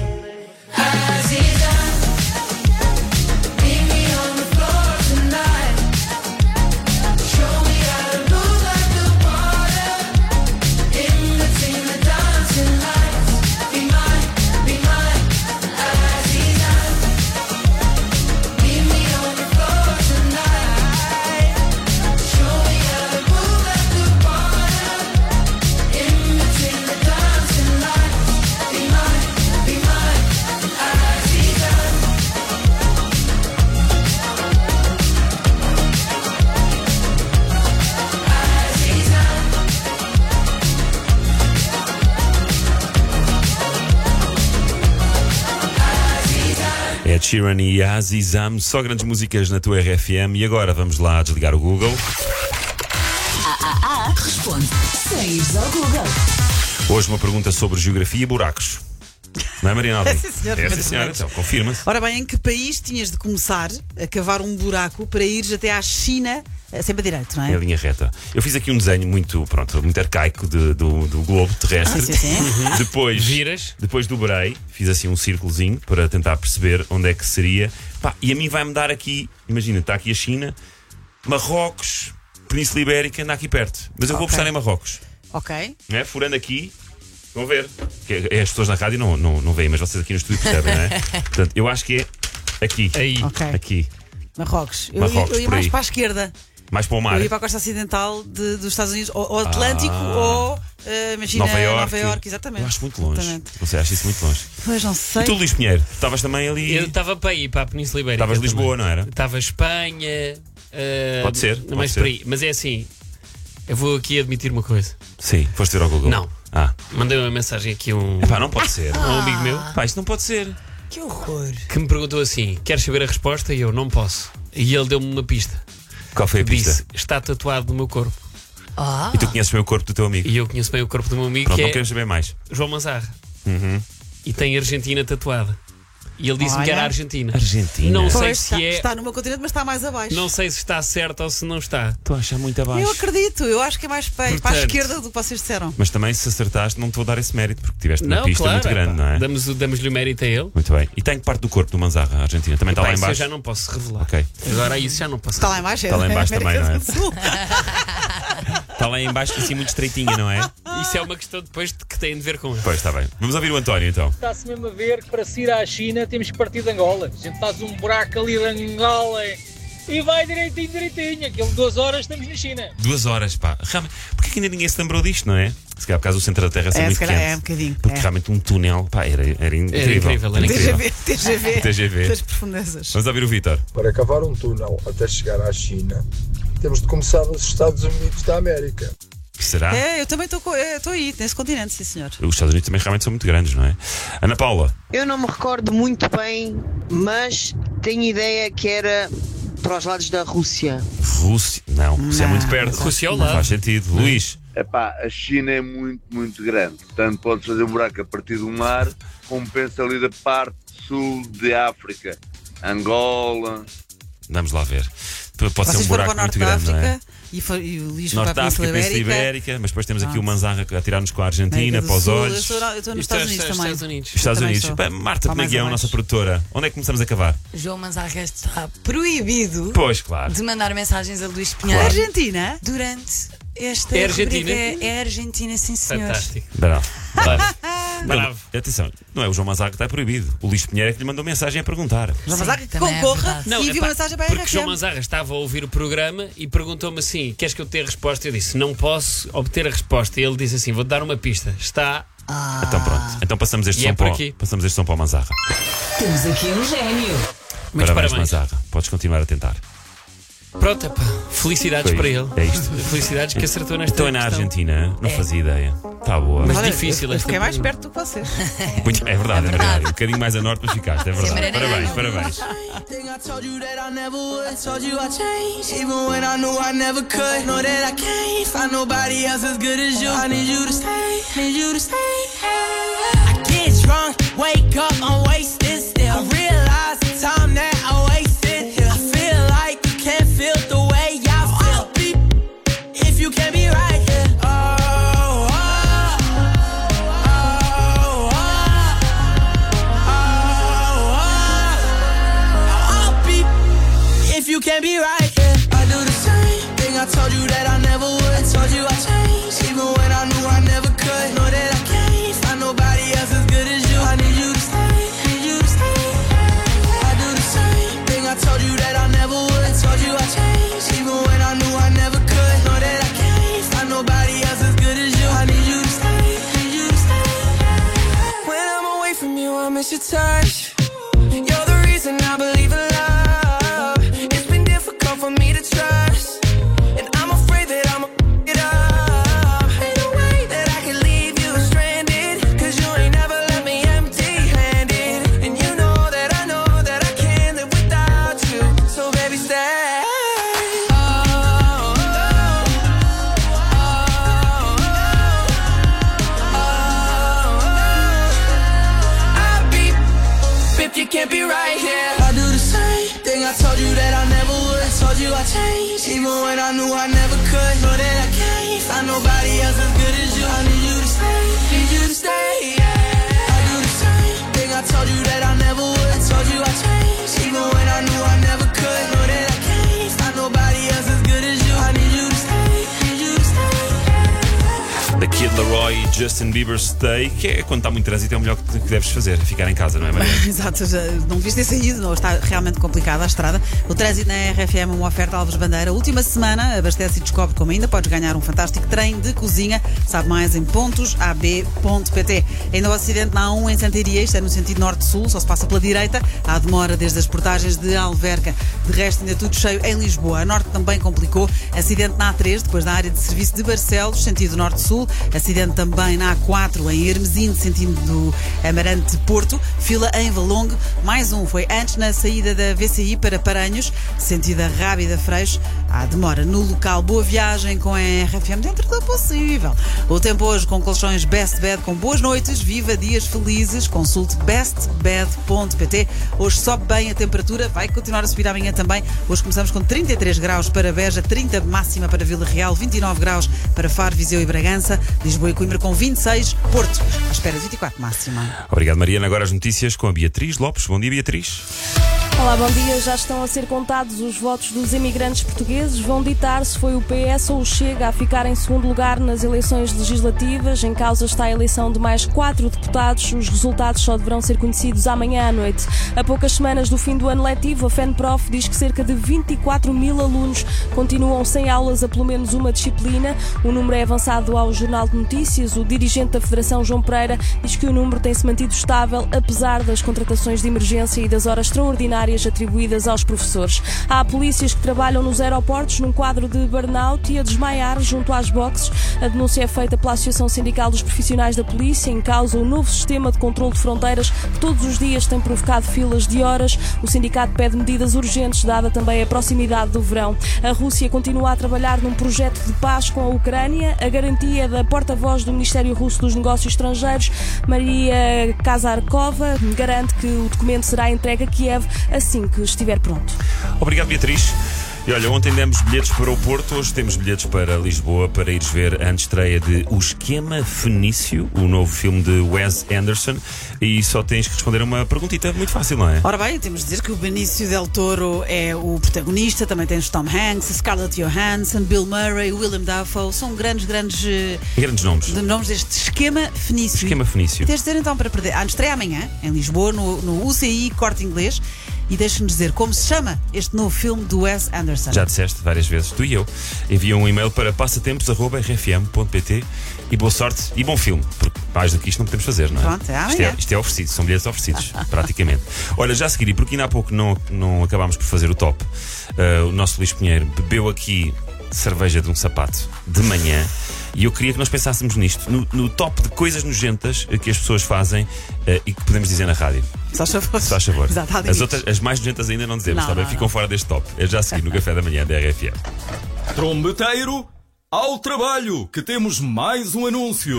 Speaker 5: Ed Sheeran e Azizam, só grandes músicas na tua R F M. E agora vamos lá desligar o Google.
Speaker 2: Ah, ah, ah. Responde sem ires ao Google.
Speaker 5: Hoje uma pergunta sobre geografia e buracos. Não é, Mariana Alvim?
Speaker 6: É, sim, senhor.
Speaker 5: É, sim, senhora. Então, confirma-se.
Speaker 6: Ora bem, em que país tinhas de começar a cavar um buraco para ires até à China, sempre a direito, não é?
Speaker 5: É a linha reta. Eu fiz aqui um desenho muito, pronto, muito arcaico de- do, do globo terrestre.
Speaker 6: Ah, sim, sim.
Speaker 5: Uhum. Depois,
Speaker 11: Viras.
Speaker 5: depois dobrei, fiz assim um círculozinho para tentar perceber onde é que seria. Pá, e a mim vai-me dar aqui, imagina, está aqui a China, Marrocos, Península Ibérica, anda aqui perto. Mas eu vou
Speaker 6: Ok.
Speaker 5: postar em Marrocos.
Speaker 6: Ok.
Speaker 5: Não é? Furando aqui, vão ver. Que é- as pessoas na rádio não, não, não veem, mas vocês aqui no estúdio percebem, não é? Portanto, eu acho que é aqui.
Speaker 11: Aí.
Speaker 6: Ok.
Speaker 5: Aqui.
Speaker 6: Marrocos. Eu
Speaker 5: Marrocos,
Speaker 6: ia, eu ia
Speaker 5: por
Speaker 6: mais
Speaker 5: aí.
Speaker 6: para a esquerda.
Speaker 5: Mais para o mar.
Speaker 6: Eu ia para a costa ocidental de- dos Estados Unidos, ou, ou Atlântico,
Speaker 5: Ah.
Speaker 6: ou eh, imagina
Speaker 5: Nova York.
Speaker 6: Nova York, exatamente.
Speaker 5: Eu acho muito longe.
Speaker 6: Exatamente.
Speaker 5: Não sei, acho isso muito longe.
Speaker 6: Pois não sei.
Speaker 5: E tu, Luís Pinheiro, estavas também ali.
Speaker 11: Eu estava para ir para a Península Ibérica.
Speaker 5: Estavas de Lisboa,
Speaker 11: também.
Speaker 5: não era?
Speaker 11: Estava Espanha. eh,
Speaker 5: Pode ser,
Speaker 11: não
Speaker 5: pode
Speaker 11: mais
Speaker 5: ser.
Speaker 11: por aí. Mas é assim. Eu vou aqui admitir uma coisa.
Speaker 5: Sim, foste ver ao Google.
Speaker 11: Não.
Speaker 5: Ah.
Speaker 11: Mandei uma mensagem aqui a um,
Speaker 5: Epá, não pode ser.
Speaker 11: a um amigo meu
Speaker 5: Pá, isto não pode ser.
Speaker 6: Que horror.
Speaker 11: que me perguntou assim: queres saber a resposta? E eu não posso. E ele deu-me uma pista.
Speaker 5: Qual foi a pista?
Speaker 11: Disse: está tatuado no meu corpo.
Speaker 6: Ah.
Speaker 5: E tu conheces bem o corpo do teu amigo.
Speaker 11: E eu conheço bem o corpo do meu amigo,
Speaker 5: Pronto,
Speaker 11: que
Speaker 5: não
Speaker 11: é
Speaker 5: queremos saber mais.
Speaker 11: João Manzarra.
Speaker 5: Uhum.
Speaker 11: E tem Argentina tatuada. E ele disse-me que era
Speaker 6: Olha.
Speaker 11: Argentina.
Speaker 5: Argentina.
Speaker 11: Não sei
Speaker 6: Pois,
Speaker 11: se
Speaker 6: está,
Speaker 11: é.
Speaker 6: está no meu continente, mas está mais abaixo.
Speaker 11: Não sei se está certo ou se não está.
Speaker 5: Estou a achar muito abaixo.
Speaker 6: Eu acredito, eu acho que é mais para, para a
Speaker 11: Portanto-
Speaker 6: esquerda do que vocês disseram.
Speaker 5: Mas também, se acertaste, não te vou dar esse mérito, porque tiveste uma
Speaker 11: Não,
Speaker 5: pista
Speaker 11: claro.
Speaker 5: muito grande,
Speaker 11: epá,
Speaker 5: não é?
Speaker 11: Damos, o- damos-lhe o mérito a ele.
Speaker 5: Muito bem. E está em que parte do corpo do Manzarra, a Argentina? Também está
Speaker 11: Epá,
Speaker 5: lá em
Speaker 11: isso eu
Speaker 5: baixo?
Speaker 11: já não posso revelar.
Speaker 5: Ok.
Speaker 11: Agora isso já não posso
Speaker 6: Está lá em baixo, é
Speaker 5: Está lá em baixo
Speaker 6: América
Speaker 5: também, não é?
Speaker 6: do Sul.
Speaker 5: Está lá em baixo, assim, muito estreitinha, não é?
Speaker 11: Isso é uma questão depois de que tem de ver com ele.
Speaker 5: Pois, está bem. Vamos ouvir o António, então.
Speaker 20: Está-se mesmo a ver que para se ir à China temos que partir de Angola. A gente faz um buraco ali de Angola e vai direitinho, direitinho. Aquilo de duas horas estamos na China.
Speaker 5: Duas horas, pá. Realmente, porque é que ainda ninguém se lembrou disto, não é? Se calhar por causa do centro da Terra ser
Speaker 6: É,
Speaker 5: muito
Speaker 6: se calhar
Speaker 5: quente.
Speaker 6: é um bocadinho.
Speaker 5: Porque
Speaker 6: é.
Speaker 5: realmente um túnel, pá, era, era incrível.
Speaker 11: Era incrível, era
Speaker 6: T G
Speaker 11: incrível.
Speaker 6: V, T G V,
Speaker 5: T G V.
Speaker 6: das profundezas.
Speaker 5: Vamos ouvir o Vítor.
Speaker 21: Para cavar um túnel até chegar à China, temos de começar nos Estados Unidos da América.
Speaker 5: Será?
Speaker 6: É, eu também estou aí, nesse continente, sim senhor.
Speaker 5: Os Estados Unidos também realmente são muito grandes, não é? Ana Paula.
Speaker 22: Eu não me recordo muito bem, mas tenho ideia que era para os lados da Rússia.
Speaker 5: Rússia. Não, Rússia é muito perto.
Speaker 11: Rússia ao
Speaker 5: Não
Speaker 11: lado.
Speaker 5: faz sentido. Luís.
Speaker 23: Epá, a China é muito, muito grande. Portanto, podes fazer um buraco a partir do mar, compensa ali da parte sul de África. Angola.
Speaker 5: Vamos lá ver. Pode ser
Speaker 6: Vocês
Speaker 5: um
Speaker 6: foram
Speaker 5: buraco
Speaker 6: para o
Speaker 5: muito
Speaker 6: Norte da
Speaker 5: grande, não é?
Speaker 6: África e, foi, e o Luís foi
Speaker 5: Norte
Speaker 6: para
Speaker 5: da
Speaker 6: a
Speaker 5: África,
Speaker 6: Península
Speaker 5: Península
Speaker 6: Ibérica.
Speaker 5: Ibérica, mas depois temos aqui o
Speaker 6: Pronto.
Speaker 5: Manzarra a tirar-nos com a Argentina,
Speaker 6: América do
Speaker 5: para os
Speaker 6: Sul.
Speaker 5: olhos.
Speaker 6: Eu estou, eu estou nos
Speaker 11: Isto é
Speaker 6: Estados Unidos também.
Speaker 11: Estados Unidos.
Speaker 5: Estados
Speaker 6: Também
Speaker 5: Unidos.
Speaker 6: sou.
Speaker 5: Bem, Marta
Speaker 6: Está mais
Speaker 5: Penaguião, a
Speaker 6: abaixo.
Speaker 5: nossa produtora. Onde é que começamos a cavar?
Speaker 24: João Manzarra está proibido
Speaker 5: Pois, claro.
Speaker 24: de mandar mensagens a Luís Pinheiro.
Speaker 5: Claro.
Speaker 6: Argentina?
Speaker 24: Durante esta
Speaker 11: É Argentina?
Speaker 24: rubrica. É Argentina, sim senhor.
Speaker 11: Fantástico.
Speaker 5: Bravo. Bravo.
Speaker 11: Bravo.
Speaker 5: Não, atenção, não é o João Manzarra que está proibido. O Luís Pinheiro é que lhe mandou mensagem a perguntar.
Speaker 6: João Manzarra que
Speaker 24: também é
Speaker 6: concorra
Speaker 24: verdade.
Speaker 11: Não,
Speaker 6: e envia
Speaker 11: epá,
Speaker 6: uma mensagem para a
Speaker 11: porque
Speaker 6: R F
Speaker 11: João
Speaker 6: M.
Speaker 11: Manzarra estava a ouvir o programa e perguntou-me assim: queres que eu tenha a resposta? Eu disse: não posso obter a resposta. E ele disse assim: vou-te dar uma pista. Está.
Speaker 5: Então pronto. Então passamos este
Speaker 11: E
Speaker 5: som
Speaker 11: é por
Speaker 5: para o-
Speaker 11: aqui.
Speaker 5: passamos este som para o Manzarra.
Speaker 24: Temos aqui um gênio.
Speaker 11: Muitos
Speaker 5: parabéns,
Speaker 11: parabéns.
Speaker 5: Manzarra. Podes continuar a tentar.
Speaker 11: Pronto, epá, felicidades
Speaker 5: Foi
Speaker 11: para
Speaker 5: isto.
Speaker 11: ele.
Speaker 5: É isto.
Speaker 11: Felicidades que acertou nesta
Speaker 5: Então é na
Speaker 11: questão.
Speaker 5: Argentina, não
Speaker 24: É.
Speaker 5: fazia ideia. Está boa.
Speaker 11: Mas
Speaker 6: Olha,
Speaker 11: difícil
Speaker 6: eu, eu
Speaker 11: esta
Speaker 6: fiquei mais
Speaker 11: pergunta.
Speaker 6: perto do que vocês.
Speaker 5: Muito- é verdade, é verdade. Um bocadinho mais a norte, mas ficaste. É verdade.
Speaker 24: Mariana.
Speaker 5: Parabéns, parabéns.
Speaker 19: Thing I told you that I never would. Told you I changed, even when I knew I never could. Know that I can't find nobody else as good as you. I need you to stay, need you to stay. I get drunk, wake up, I'm wasted still. I realize the time that I wasted here. I feel like you can't feel the way I feel. Beep, if you can't be right here. Oh, oh, oh, oh, oh, oh. I'll beep if you can't be right here. I do the same thing I told you that I never would. I told you I changed, even when I knew I never could. Know that I can't find nobody told you I changed, even when I knew I never could. Know that I can't find nobody else as good as you. I need you to stay, need you to stay. Yeah. I do the same thing. I told you that I never would. I told you I changed, even when I knew I never could. Know that I can't find nobody else as good as you. I need you to stay, need you to stay.
Speaker 5: The Kid Laroi e Justin Bieber Stay, que é quando está muito trânsito, é o melhor que deves fazer, ficar em casa, não é, Maria?
Speaker 6: Exato, já não devias ter saído, não, está realmente complicada a estrada. O trânsito na R F M, uma oferta Alves Bandeira. Última semana, abastece e descobre como ainda podes ganhar um fantástico trem de cozinha. Sabe mais em pontos a b ponto p t. Ainda o acidente na A um em Santaria, isto é no sentido norte-sul, só se passa pela direita. Há demora desde as portagens de Alverca. De resto, ainda tudo cheio em Lisboa. A norte também complicou. Acidente na A três, depois da área de serviço de Barcelos, sentido norte-sul. Acidente também na A quatro, em Hermesinde, sentido do Amarante Porto. Fila em Valongo. Mais um foi antes na saída da V C I para Paranhos, sentido da Rábida Freixo. Há demora no local. Boa viagem com a R F M dentro do possível. O tempo hoje com colchões Best Bed com boas noites. Viva dias felizes. Consulte best bed ponto p t. Hoje sobe bem a temperatura. Vai continuar a subir amanhã também. Hoje começamos com trinta e três graus para Beja, trinta máxima para Vila Real, vinte e nove graus para Faro, Viseu e Bragança. Lisboa e Coimbra com vinte e seis. Porto, à espera de vinte e quatro máxima.
Speaker 5: Obrigado, Mariana. Agora as notícias com a Beatriz Lopes. Bom dia, Beatriz.
Speaker 10: Olá, bom dia. Já estão a ser contados os votos dos imigrantes portugueses. Vão ditar se foi o P S ou o Chega a ficar em segundo lugar nas eleições legislativas. Em causa está a eleição de mais quatro deputados. Os resultados só deverão ser conhecidos amanhã à noite. A poucas semanas do fim do ano letivo, a FENPROF diz que cerca de vinte e quatro mil alunos continuam sem aulas a pelo menos uma disciplina. O número é avançado ao Jornal de Notícias. O dirigente da Federação, João Pereira, diz que o número tem-se mantido estável apesar das contratações de emergência e das horas extraordinárias atribuídas aos professores. Há polícias que trabalham nos aeroportos num quadro de burnout e a desmaiar junto às boxes. A denúncia é feita pela Associação Sindical dos Profissionais da Polícia. Em causa o novo sistema de controle de fronteiras que todos os dias tem provocado filas de horas. O sindicato pede medidas urgentes, dada também a proximidade do verão. A Rússia continua a trabalhar num projeto de paz com a Ucrânia. A garantia da porta-voz do Ministério Russo dos Negócios Estrangeiros, Maria Kazarkova, garante que o documento será entregue a Kiev assim que estiver pronto.
Speaker 5: Obrigado, Beatriz. E olha, ontem demos bilhetes para o Porto, hoje temos bilhetes para Lisboa para ires ver a estreia de O Esquema Fenício, o novo filme de Wes Anderson. E só tens que responder a uma perguntita muito fácil, não é?
Speaker 6: Ora bem, temos de dizer que o Benício Del Toro é o protagonista, também tens Tom Hanks, Scarlett Johansson, Bill Murray, Willem Dafoe, são grandes, grandes,
Speaker 5: grandes nomes.
Speaker 6: De nomes deste Esquema Fenício.
Speaker 5: Esquema Fenício.
Speaker 6: E tens de dizer então para perder. A estreia amanhã, em Lisboa, no, no U C I Corte Inglês. E deixa-nos dizer como se chama este novo filme do Wes Anderson.
Speaker 5: Já disseste várias vezes, tu e eu. Envia um e-mail para passatempos arroba r f m ponto p t e boa sorte e bom filme, porque mais do que isto não podemos fazer, não é?
Speaker 6: Pronto, é
Speaker 5: isto, é, isto é oferecido, são bilhetes oferecidos, praticamente. Olha, já a seguir, porque ainda há pouco não, não acabámos por fazer o top, uh, o nosso Luís Pinheiro bebeu aqui cerveja de um sapato de manhã. E eu queria que nós pensássemos nisto, no, no top de coisas nojentas que as pessoas fazem uh, e que podemos dizer na rádio.
Speaker 6: Só favor.
Speaker 5: Só favor.
Speaker 6: Exato,
Speaker 5: as, outras, as mais nojentas ainda não dizemos,
Speaker 6: não,
Speaker 5: tá bem?
Speaker 6: Não,
Speaker 5: Ficam
Speaker 6: não.
Speaker 5: fora deste top. É já a seguir no Café da Manhã da R F M.
Speaker 3: Trombeteiro, ao trabalho, que temos mais um anúncio.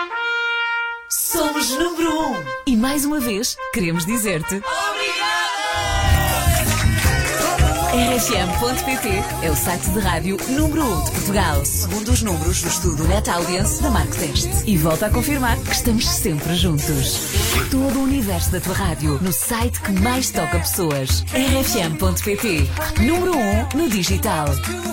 Speaker 2: Somos número um. E mais uma vez, queremos dizer-te R F M ponto p t é o site de rádio número um de Portugal, segundo os números do estudo Net Audience da Marco Teste. E volta a confirmar que estamos sempre juntos. Todo o universo da tua rádio no site que mais toca pessoas. R F M ponto p t, número um no digital.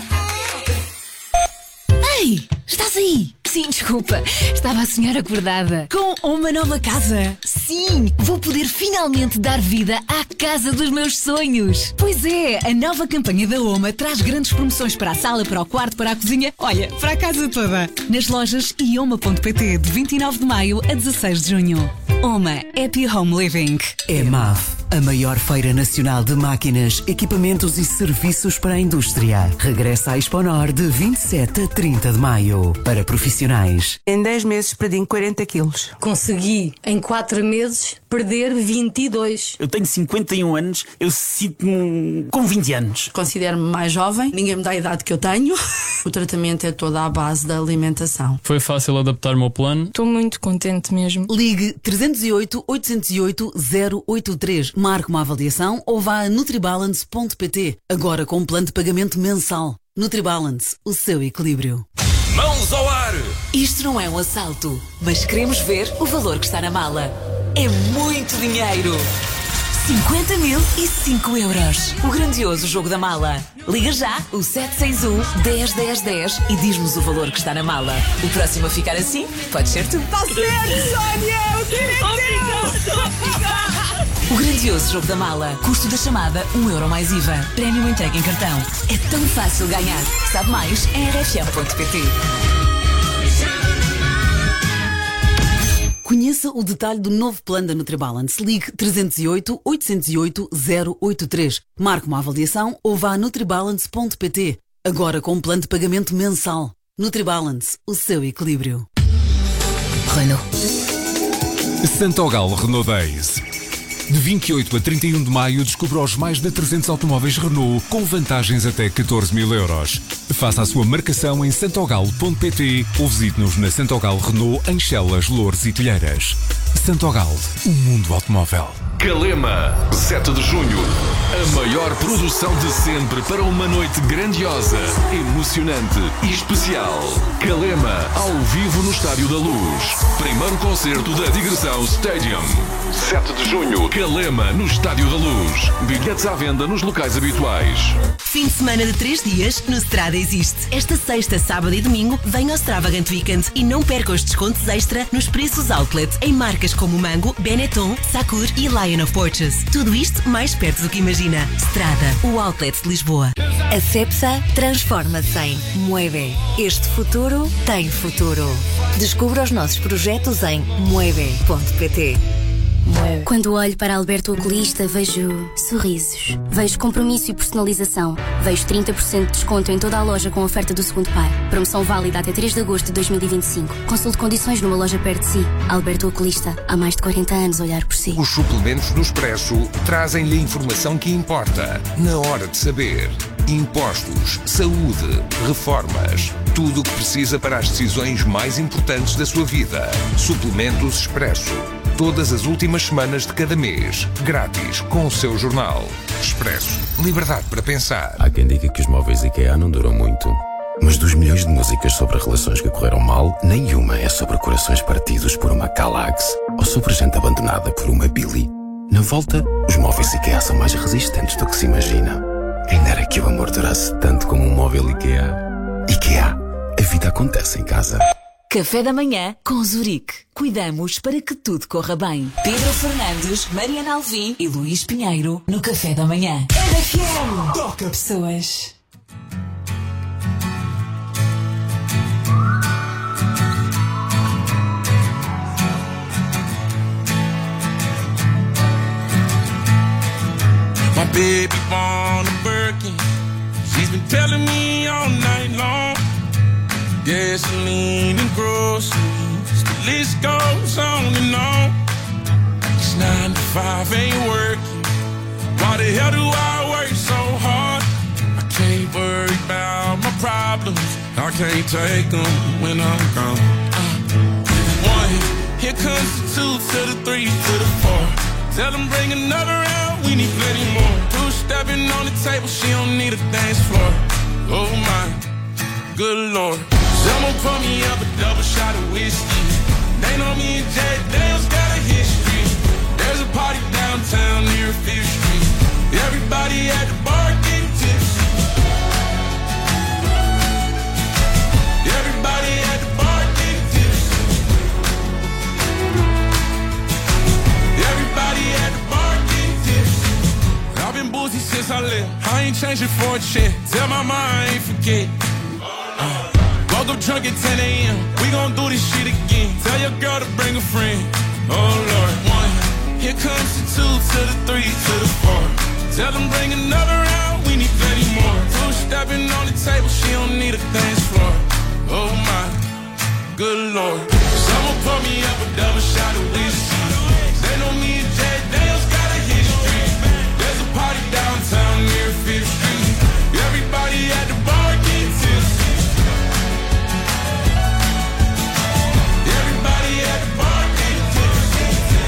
Speaker 4: Ei, estás aí? Sim, desculpa, estava a sonhar acordada. Com uma nova casa. Sim, vou poder finalmente dar vida à casa dos meus sonhos. Pois é, a nova campanha da Oma traz grandes promoções para a sala, para o quarto, para a cozinha, olha, para a casa toda. Nas lojas e oma ponto p t de vinte e nove de maio a dezasseis de junho. Oma, Happy Home Living.
Speaker 7: É M A F, a maior feira nacional de máquinas, equipamentos e serviços para a indústria. Regressa à Exponor de vinte e sete a trinta de maio. Para profissionais.
Speaker 8: Em dez meses perdi quarenta quilos.
Speaker 25: Consegui, em quatro meses, perder vinte e dois.
Speaker 26: Eu tenho cinquenta e um anos, eu sinto-me com vinte anos.
Speaker 25: Considero-me mais jovem, ninguém me dá a idade que eu tenho. O tratamento é toda à base da alimentação.
Speaker 27: Foi fácil adaptar-me ao plano.
Speaker 25: Estou muito contente mesmo.
Speaker 4: Ligue três
Speaker 6: trezentos e oito, oitocentos e oito, zero oito três. Marque uma avaliação ou vá a nutribalance ponto pt. Agora com um plano de pagamento mensal. Nutribalance, o seu equilíbrio.
Speaker 3: Mãos ao ar!
Speaker 2: Isto não é um assalto, mas queremos ver o valor que está na mala. É muito dinheiro! cinquenta mil e cinco euros. O grandioso jogo da mala. Liga já o sete seis um, dez, dez, dez e diz-nos o valor que está na mala. O próximo a ficar assim pode ser tu.
Speaker 19: Está certo, Sónia! Eu queria
Speaker 2: O grandioso jogo da mala. Custo da chamada um euro mais I V A. Prémio entregue em cartão. É tão fácil ganhar. Sabe mais em r f m ponto p t.
Speaker 6: Conheça o detalhe do novo plano da Nutribalance. Ligue trezentos e oito, oitocentos e oito, zero oito três. Marque uma avaliação ou vá a nutribalance ponto pt. Agora com um plano de pagamento mensal. Nutribalance, o seu equilíbrio.
Speaker 2: Renault.
Speaker 1: Santogal Renault Days. De vinte e oito a trinta e um de maio, descubra os mais de trezentos automóveis Renault com vantagens até catorze mil euros. Faça a sua marcação em santogal ponto pt ou visite-nos na Santogal Renault em Chelas, Loures e Telheiras. Santogal, o mundo automóvel.
Speaker 9: Calema, sete de junho. A maior produção de sempre para uma noite grandiosa, emocionante e especial. Calema, ao vivo no Estádio da Luz. Primeiro concerto da Digressão Stadium. sete de junho, Calema, no Estádio da Luz. Bilhetes à venda nos locais habituais.
Speaker 13: Fim de semana de três dias no Strada Existe. Esta sexta, sábado e domingo, venha ao Extravagant Weekend e não perca os descontos extra nos preços outlet em marcas como Mango, Benetton, Sakur e Lion of Porches. Tudo isto mais perto do que imagina. Strada, o outlet de Lisboa.
Speaker 14: A Cepsa transforma-se em Mueve. Este futuro tem futuro. Descubra os nossos projetos em mueve ponto pt.
Speaker 15: Quando olho para Alberto Oculista, vejo sorrisos, vejo compromisso e personalização, vejo trinta por cento de desconto em toda a loja com oferta do segundo par. Promoção válida até três de agosto de dois mil e vinte e cinco. Consulte condições numa loja perto de si. Alberto Oculista, há mais de quarenta anos a olhar por si.
Speaker 16: Os suplementos do Expresso trazem-lhe a informação que importa, na hora de saber. Impostos, saúde, reformas, tudo o que precisa para as decisões mais importantes da sua vida. Suplementos Expresso. Todas as últimas semanas de cada mês. Grátis, com o seu jornal. Expresso. Liberdade para pensar.
Speaker 27: Há quem diga que os móveis IKEA não duram muito. Mas dos milhões de músicas sobre relações que correram mal, nenhuma é sobre corações partidos por uma Calax ou sobre gente abandonada por uma Billy. Na volta, os móveis IKEA são mais resistentes do que se imagina. Quem dera que o amor durasse tanto como um móvel IKEA. IKEA. A vida acontece em casa.
Speaker 2: Café da manhã com Zurique. Cuidamos para que tudo corra bem. Pedro Fernandes, Mariana Alvim e Luís Pinheiro no Café da Manhã. R F M.
Speaker 25: Toca pessoas.
Speaker 19: My baby born a Birkin. She's been telling me all night long. Gasoline and groceries, the list goes on and on. It's nine to five, ain't working. Why the hell do I work so hard? I can't worry about my problems. I can't take them when I'm gone. Uh, one, here comes the two to the three to the four. Tell them bring another round, we need plenty more. Two stepping on the table, she don't need a dance floor. Oh my, good Lord. Someone pour me up a double shot of whiskey. They know me and Jack Daniels got a history. There's a party downtown near Fifth Street. Everybody at the bar getting tipsy. Everybody at the bar getting tipsy. Everybody at the bar getting tipsy. I've been boozy since I left. I ain't changing for a check. Tell my mind I ain't forget. Uh, Woke up drunk at ten a.m. We gon' do this shit again. Tell your girl to bring a friend. Oh Lord. One, here comes the two to the three to the four. Tell them bring another round. We need plenty more. Two stepping on the table. She don't need a dance floor. Oh my, good Lord. Someone pour me up a double shot of whiskey. They know me and Jack Daniels got a history. There's a party downtown near Fifth Street. Everybody at the bar getting tipsy. Everybody at the bar getting tipsy.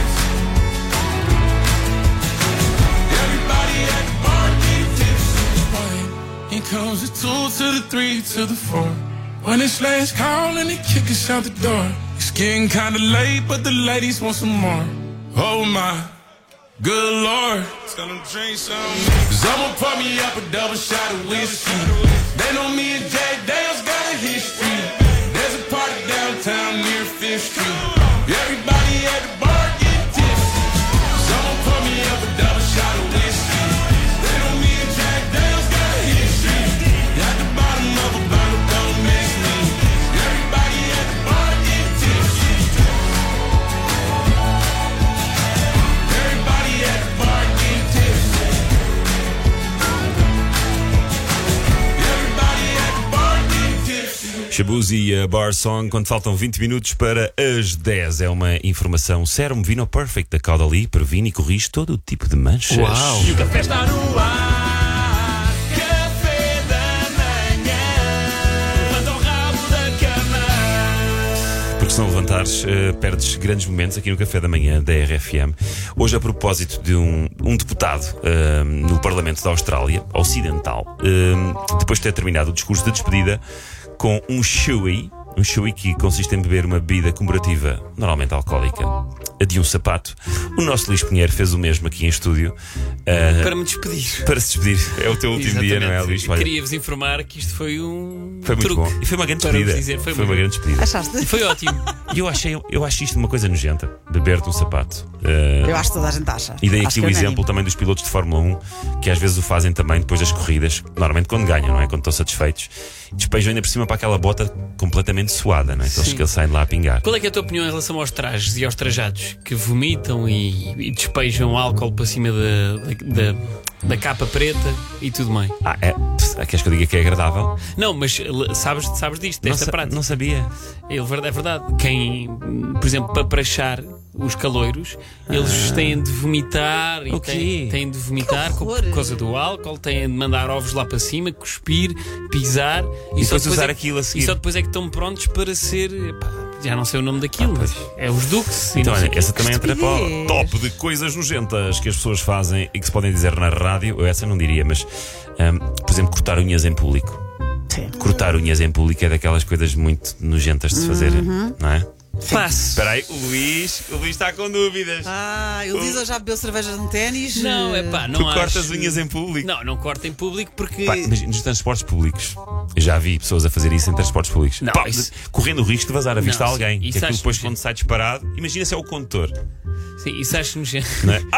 Speaker 12: three to the four. When it's last call and they kick us out the door. It's getting kinda late, but the ladies want some more. Oh my, good Lord. Tell them drink some. Someone pour me up a double shot of whiskey. They know me and Jack Dale's got a history. There's a party downtown near Fifth Street. Everybody at the bar get tipsy. Someone pour me up a double shot of whiskey. They know me and Jack Dale's got a history. At the bottom of a bottle, don't miss me. Everybody at the bar get tipsy. Everybody at the bar get tipsy. Everybody at the bar get tipsy.
Speaker 5: Shabuzi e a Bar Song, quando faltam vinte minutos para as dez. É uma informação Serum Vino Perfect da Caudalie. Previne e corrige todo o tipo de manchas.
Speaker 12: Uau! E o café está no ar. Café da manhã. Levanta o rabo da cama.
Speaker 5: Porque se não levantares, uh, perdes grandes momentos aqui no Café da Manhã da R F M. Hoje, a propósito de um, um deputado uh, no Parlamento da Austrália Ocidental, uh, depois de ter terminado o discurso de despedida com um shui, um shui que consiste em beber uma bebida comemorativa, normalmente alcoólica, de um sapato. O nosso Luís Pinheiro fez o mesmo aqui em estúdio. Uh,
Speaker 11: Para me despedir.
Speaker 5: Para se despedir. É o teu último
Speaker 11: Exatamente.
Speaker 5: dia, não é, Luís? Olha,
Speaker 11: queria-vos informar que isto foi um
Speaker 5: foi muito
Speaker 11: truque.
Speaker 5: bom. E foi uma grande
Speaker 11: Para vos
Speaker 5: despedida.
Speaker 11: dizer, foi
Speaker 5: Foi
Speaker 11: uma
Speaker 5: uma grande despedida.
Speaker 6: Achaste?
Speaker 11: Foi ótimo.
Speaker 5: E eu, achei, eu acho isto uma coisa nojenta, beber-te um sapato. Uh,
Speaker 6: Eu acho que toda a gente acha.
Speaker 5: E dei
Speaker 6: Acho
Speaker 5: aqui
Speaker 6: que
Speaker 5: o
Speaker 6: é
Speaker 5: exemplo
Speaker 6: unânime.
Speaker 5: também dos pilotos de Fórmula um, que às vezes o fazem também depois das corridas, normalmente quando ganham, não é? Quando estão satisfeitos. Despejam ainda por cima para aquela bota completamente suada, não é? Aqueles
Speaker 11: Sim.
Speaker 5: que eles saem de lá a pingar.
Speaker 11: Qual é que é a tua opinião em relação aos trajes e aos trajados que vomitam e, e despejam álcool para cima da, da, da, da capa preta e tudo mais?
Speaker 5: Ah, é? Queres que eu diga que é agradável?
Speaker 11: Não, mas l- sabes, sabes disto, desta
Speaker 5: Não sa-
Speaker 11: prática?
Speaker 5: não sabia.
Speaker 11: É verdade, é verdade. Quem, por exemplo, para prachar os caloiros, eles
Speaker 5: Ah.
Speaker 11: têm de vomitar e
Speaker 5: O quê?
Speaker 11: têm, têm de vomitar com-
Speaker 6: horror!
Speaker 11: por causa do álcool, têm de mandar ovos lá para cima, cuspir, pisar
Speaker 5: E
Speaker 11: só
Speaker 5: depois
Speaker 11: é
Speaker 5: usar
Speaker 11: que-
Speaker 5: aquilo a seguir.
Speaker 11: E só depois é que estão prontos para ser. Pá, já não sei o nome daquilo,
Speaker 5: Ah,
Speaker 11: mas é os Dux. e
Speaker 5: Então,
Speaker 11: não sei
Speaker 5: olha,
Speaker 11: o quê.
Speaker 5: essa também entra para o
Speaker 6: estupidez.
Speaker 5: top de coisas nojentas que as pessoas fazem e que se podem dizer na rádio. Eu essa não diria, mas, ahm, por exemplo, cortar unhas em público.
Speaker 6: Sim.
Speaker 5: Cortar unhas em público é daquelas coisas muito nojentas de se fazer,
Speaker 6: Uhum.
Speaker 5: não é?
Speaker 11: Faço.
Speaker 5: Espera aí, o Luís, o Luís está com dúvidas.
Speaker 6: Ah, ele diz: eu já bebeu cerveja no ténis.
Speaker 11: Não, é pá, não
Speaker 5: Tu cortas
Speaker 11: acho-
Speaker 5: unhas em público?
Speaker 11: Não, não corta em público porque.
Speaker 5: Pá, mas nos transportes públicos, eu já vi pessoas a fazer isso em transportes públicos.
Speaker 11: Não,
Speaker 5: Pá,
Speaker 11: isso-
Speaker 5: correndo o risco de vazar a vista
Speaker 11: Não,
Speaker 5: a alguém.
Speaker 11: sim,
Speaker 5: Que
Speaker 11: isso
Speaker 5: aquilo
Speaker 11: acho
Speaker 5: depois,
Speaker 11: nojento.
Speaker 5: quando sai disparado, imagina se é o condutor.
Speaker 11: Sim, isso acho nojento.
Speaker 5: Não é?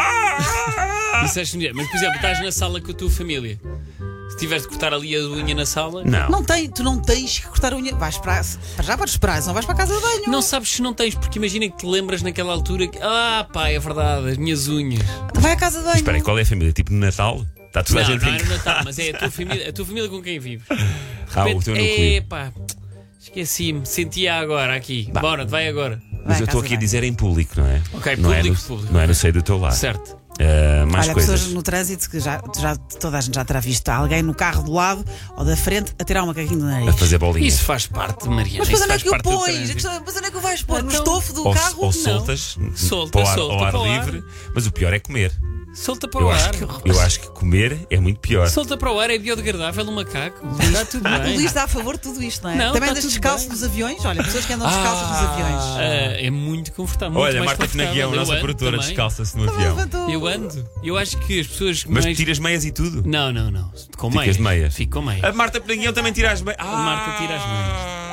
Speaker 11: Isso acho nojento. Mas, por exemplo, estás na sala com a tua família. Se tiveres de cortar ali a unha na sala.
Speaker 5: Não.
Speaker 6: Não tem, tu não tens que cortar a unha. Vais para. para já podes esperar, não vais para a casa de banho.
Speaker 11: Não sabes se não tens, porque imagina que te lembras naquela altura que. Ah, pá, é verdade, as minhas unhas.
Speaker 6: Então vai à casa de banho.
Speaker 5: Espera aí, qual é a família? Tipo no Natal? Está toda
Speaker 11: não,
Speaker 5: a gente
Speaker 11: não
Speaker 5: em
Speaker 11: é no Natal, mas é a tua família, a tua família com quem vives. De
Speaker 5: Ah, o
Speaker 11: repente,
Speaker 5: teu núcleo.
Speaker 11: epá, esqueci-me, sentia agora aqui. Bora, vai agora.
Speaker 5: Mas eu estou aqui a dizer em público, não é?
Speaker 11: Ok,
Speaker 5: não
Speaker 11: público,
Speaker 5: é no,
Speaker 11: público.
Speaker 5: Não é no seio do teu lado.
Speaker 11: Certo.
Speaker 5: Uh, mais
Speaker 6: Olha,
Speaker 5: coisas.
Speaker 6: pessoas no trânsito que já, já toda a gente já terá visto alguém no carro do lado ou da frente a tirar um macaquinho do nariz.
Speaker 5: A fazer bolinha.
Speaker 11: Isso faz parte, Mariana.
Speaker 6: Mas depois
Speaker 11: isso
Speaker 6: onde é
Speaker 11: faz
Speaker 6: que o
Speaker 11: parte do
Speaker 6: pões?
Speaker 11: trânsito.
Speaker 6: A questão- Mas onde é que o vais pôr? No
Speaker 11: Então-
Speaker 6: estofo do
Speaker 5: ou,
Speaker 6: carro?
Speaker 5: ou
Speaker 6: Não.
Speaker 5: soltas
Speaker 11: Solta,
Speaker 5: para o ar,
Speaker 11: solta,
Speaker 5: ao ar
Speaker 11: para o ar.
Speaker 5: livre, mas o pior é comer.
Speaker 11: Solta para
Speaker 5: Eu
Speaker 11: o
Speaker 5: acho,
Speaker 11: ar.
Speaker 5: que, eu acho que comer é muito pior.
Speaker 11: Solta para o ar é biodegradável no macaco. Está tudo
Speaker 6: O
Speaker 11: bem.
Speaker 6: Luís está a favor de tudo isto, não é?
Speaker 11: Não,
Speaker 6: Também
Speaker 11: está
Speaker 6: andas
Speaker 11: tudo
Speaker 6: descalço
Speaker 11: bem.
Speaker 6: nos aviões? Olha, pessoas que andam descalças nos aviões.
Speaker 11: Ah, é muito confortável. Muito
Speaker 5: Olha,
Speaker 11: mais
Speaker 5: Marta
Speaker 11: confortável.
Speaker 5: Fenaguião, a
Speaker 11: Eu
Speaker 5: nossa
Speaker 11: ando
Speaker 5: produtora,
Speaker 11: também.
Speaker 5: descalça-se no avião.
Speaker 11: Eu ando. Eu acho que as pessoas
Speaker 5: Mas
Speaker 11: mais...
Speaker 5: tiras meias e tudo?
Speaker 11: Não, não, não. Com
Speaker 5: Ficas
Speaker 11: meias.
Speaker 5: de meias.
Speaker 11: Fico com meias.
Speaker 5: A Marta Fenaguião também tira as meias.
Speaker 11: A Marta tira as meias.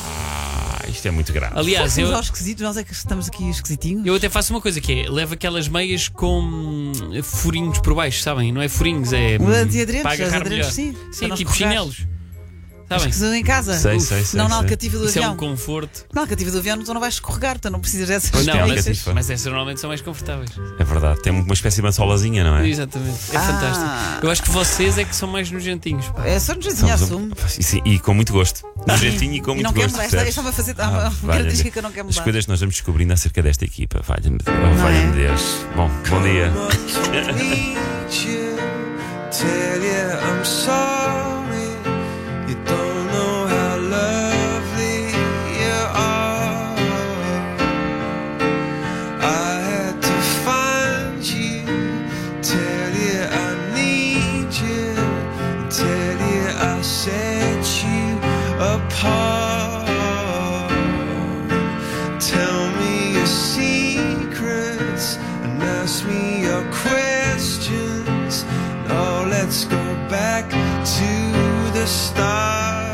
Speaker 5: Ah, isto é muito grave.
Speaker 11: Aliás,
Speaker 6: Somos
Speaker 11: eu,
Speaker 6: aos esquisitos, nós é que estamos aqui esquisitinhos.
Speaker 11: eu até faço uma coisa que é, levo aquelas meias com hum, furinhos por baixo, sabem? Não é furinhos, é hum,
Speaker 6: Antiaderentes,
Speaker 11: para
Speaker 6: as
Speaker 11: agarrar
Speaker 6: aderentes,
Speaker 11: melhor.
Speaker 6: sim, para
Speaker 11: Sim,
Speaker 6: não
Speaker 11: tipo
Speaker 6: escorregar.
Speaker 11: chinelos.
Speaker 6: Mas
Speaker 11: Sabem?
Speaker 6: que se dão em casa.
Speaker 5: Sei,
Speaker 6: Uf,
Speaker 5: sei, sei,
Speaker 6: não na
Speaker 5: sei.
Speaker 6: alcativa do
Speaker 11: Isso é
Speaker 6: avião.
Speaker 11: um conforto.
Speaker 6: Na alcativa do avião tu não vais escorregar, tu não precisas dessas
Speaker 5: Pois
Speaker 11: Não,
Speaker 5: tem
Speaker 11: mas,
Speaker 5: alcatifa.
Speaker 11: mas essas normalmente são mais confortáveis.
Speaker 5: É verdade, tem uma espécie de uma solazinha, não é?
Speaker 11: Exatamente. É
Speaker 6: Ah.
Speaker 11: fantástico. Eu acho que vocês é que são mais nojentinhos. pá.
Speaker 6: É só nojentinho,
Speaker 5: Somos
Speaker 6: assumo.
Speaker 5: um- e, sim, e com muito gosto. Nojentinho e com
Speaker 6: E
Speaker 5: muito
Speaker 6: não quero
Speaker 5: gosto.
Speaker 6: mudar. Esta,
Speaker 5: percebes?
Speaker 6: esta vai fazer
Speaker 5: Ah,
Speaker 6: uma
Speaker 5: valha-me.
Speaker 6: característica que eu não quero
Speaker 5: As
Speaker 6: mudar.
Speaker 5: coisas que nós vamos descobrindo acerca desta equipa. Valha-me oh,
Speaker 6: Não
Speaker 5: valha-me
Speaker 6: é?
Speaker 5: Deus. Bom, bom dia.
Speaker 19: Tell you I'm sorry. You don't know how lovely you are. I had to find you. Tell you I need you. Tell you I set you Tell me your secrets and ask me your questions. Now let's go back to the start.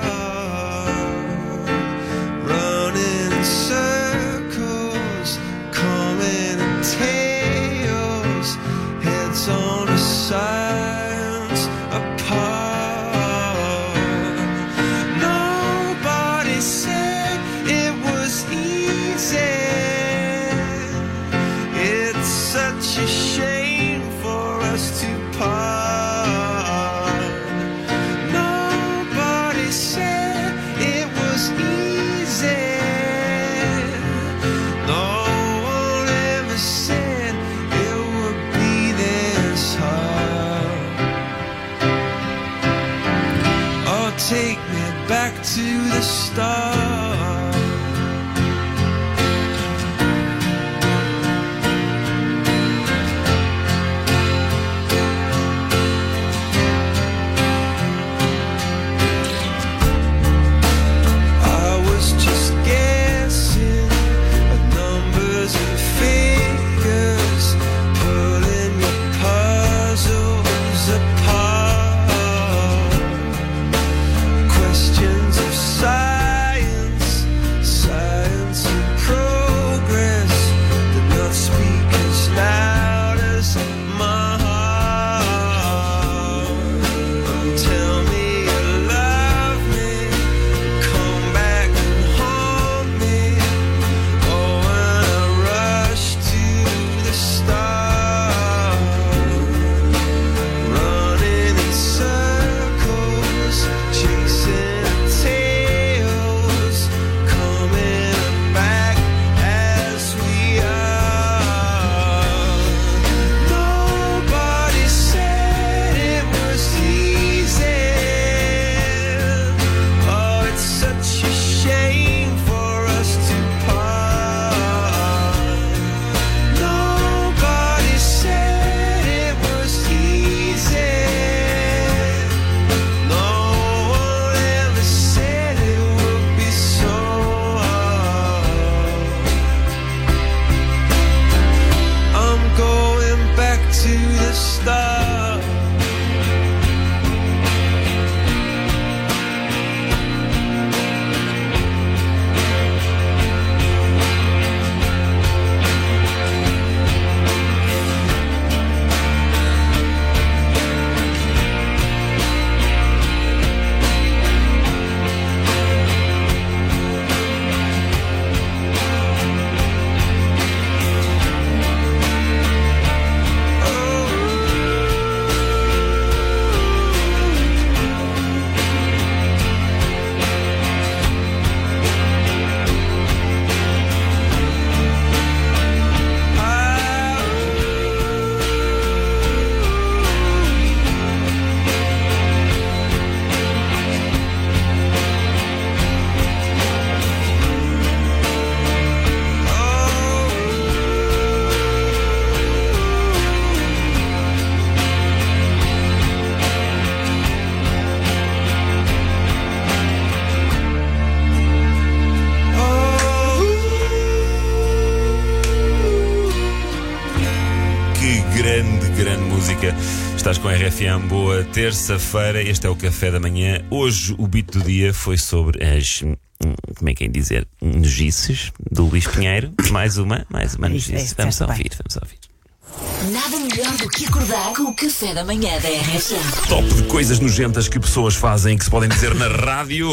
Speaker 19: Running in circles, coming in tails, heads on the sides apart. Nobody said it was easy. It's such a shame for us to part. Nobody said it was easy. No one ever said it would be this hard. Oh, take me back to the start. I was just guessing at numbers and figures, pulling your puzzles apart. Questions of science, science and progress, did not speak as loud as my heart. Tell me you love me, come back and haunt me. Oh, when I rush to the start, running in circles, chasing tails, coming back as we are. Nobody said it was easy. Oh, it's such a shame for us to part. Nobody said it was easy. No one ever said it would be so hard. I'm going back to the start.
Speaker 5: Que grande, grande música. Estás com a R F M, boa terça-feira. Este é o Café da Manhã. Hoje o beat do dia foi sobre as, como é que é dizer, nojices do Luís Pinheiro. Mais uma, mais uma nojice. Vamos ouvir, vamos ouvir.
Speaker 2: Nada melhor do que acordar com o Café da Manhã da R F M.
Speaker 5: Top de coisas nojentas que pessoas fazem que se podem dizer na rádio.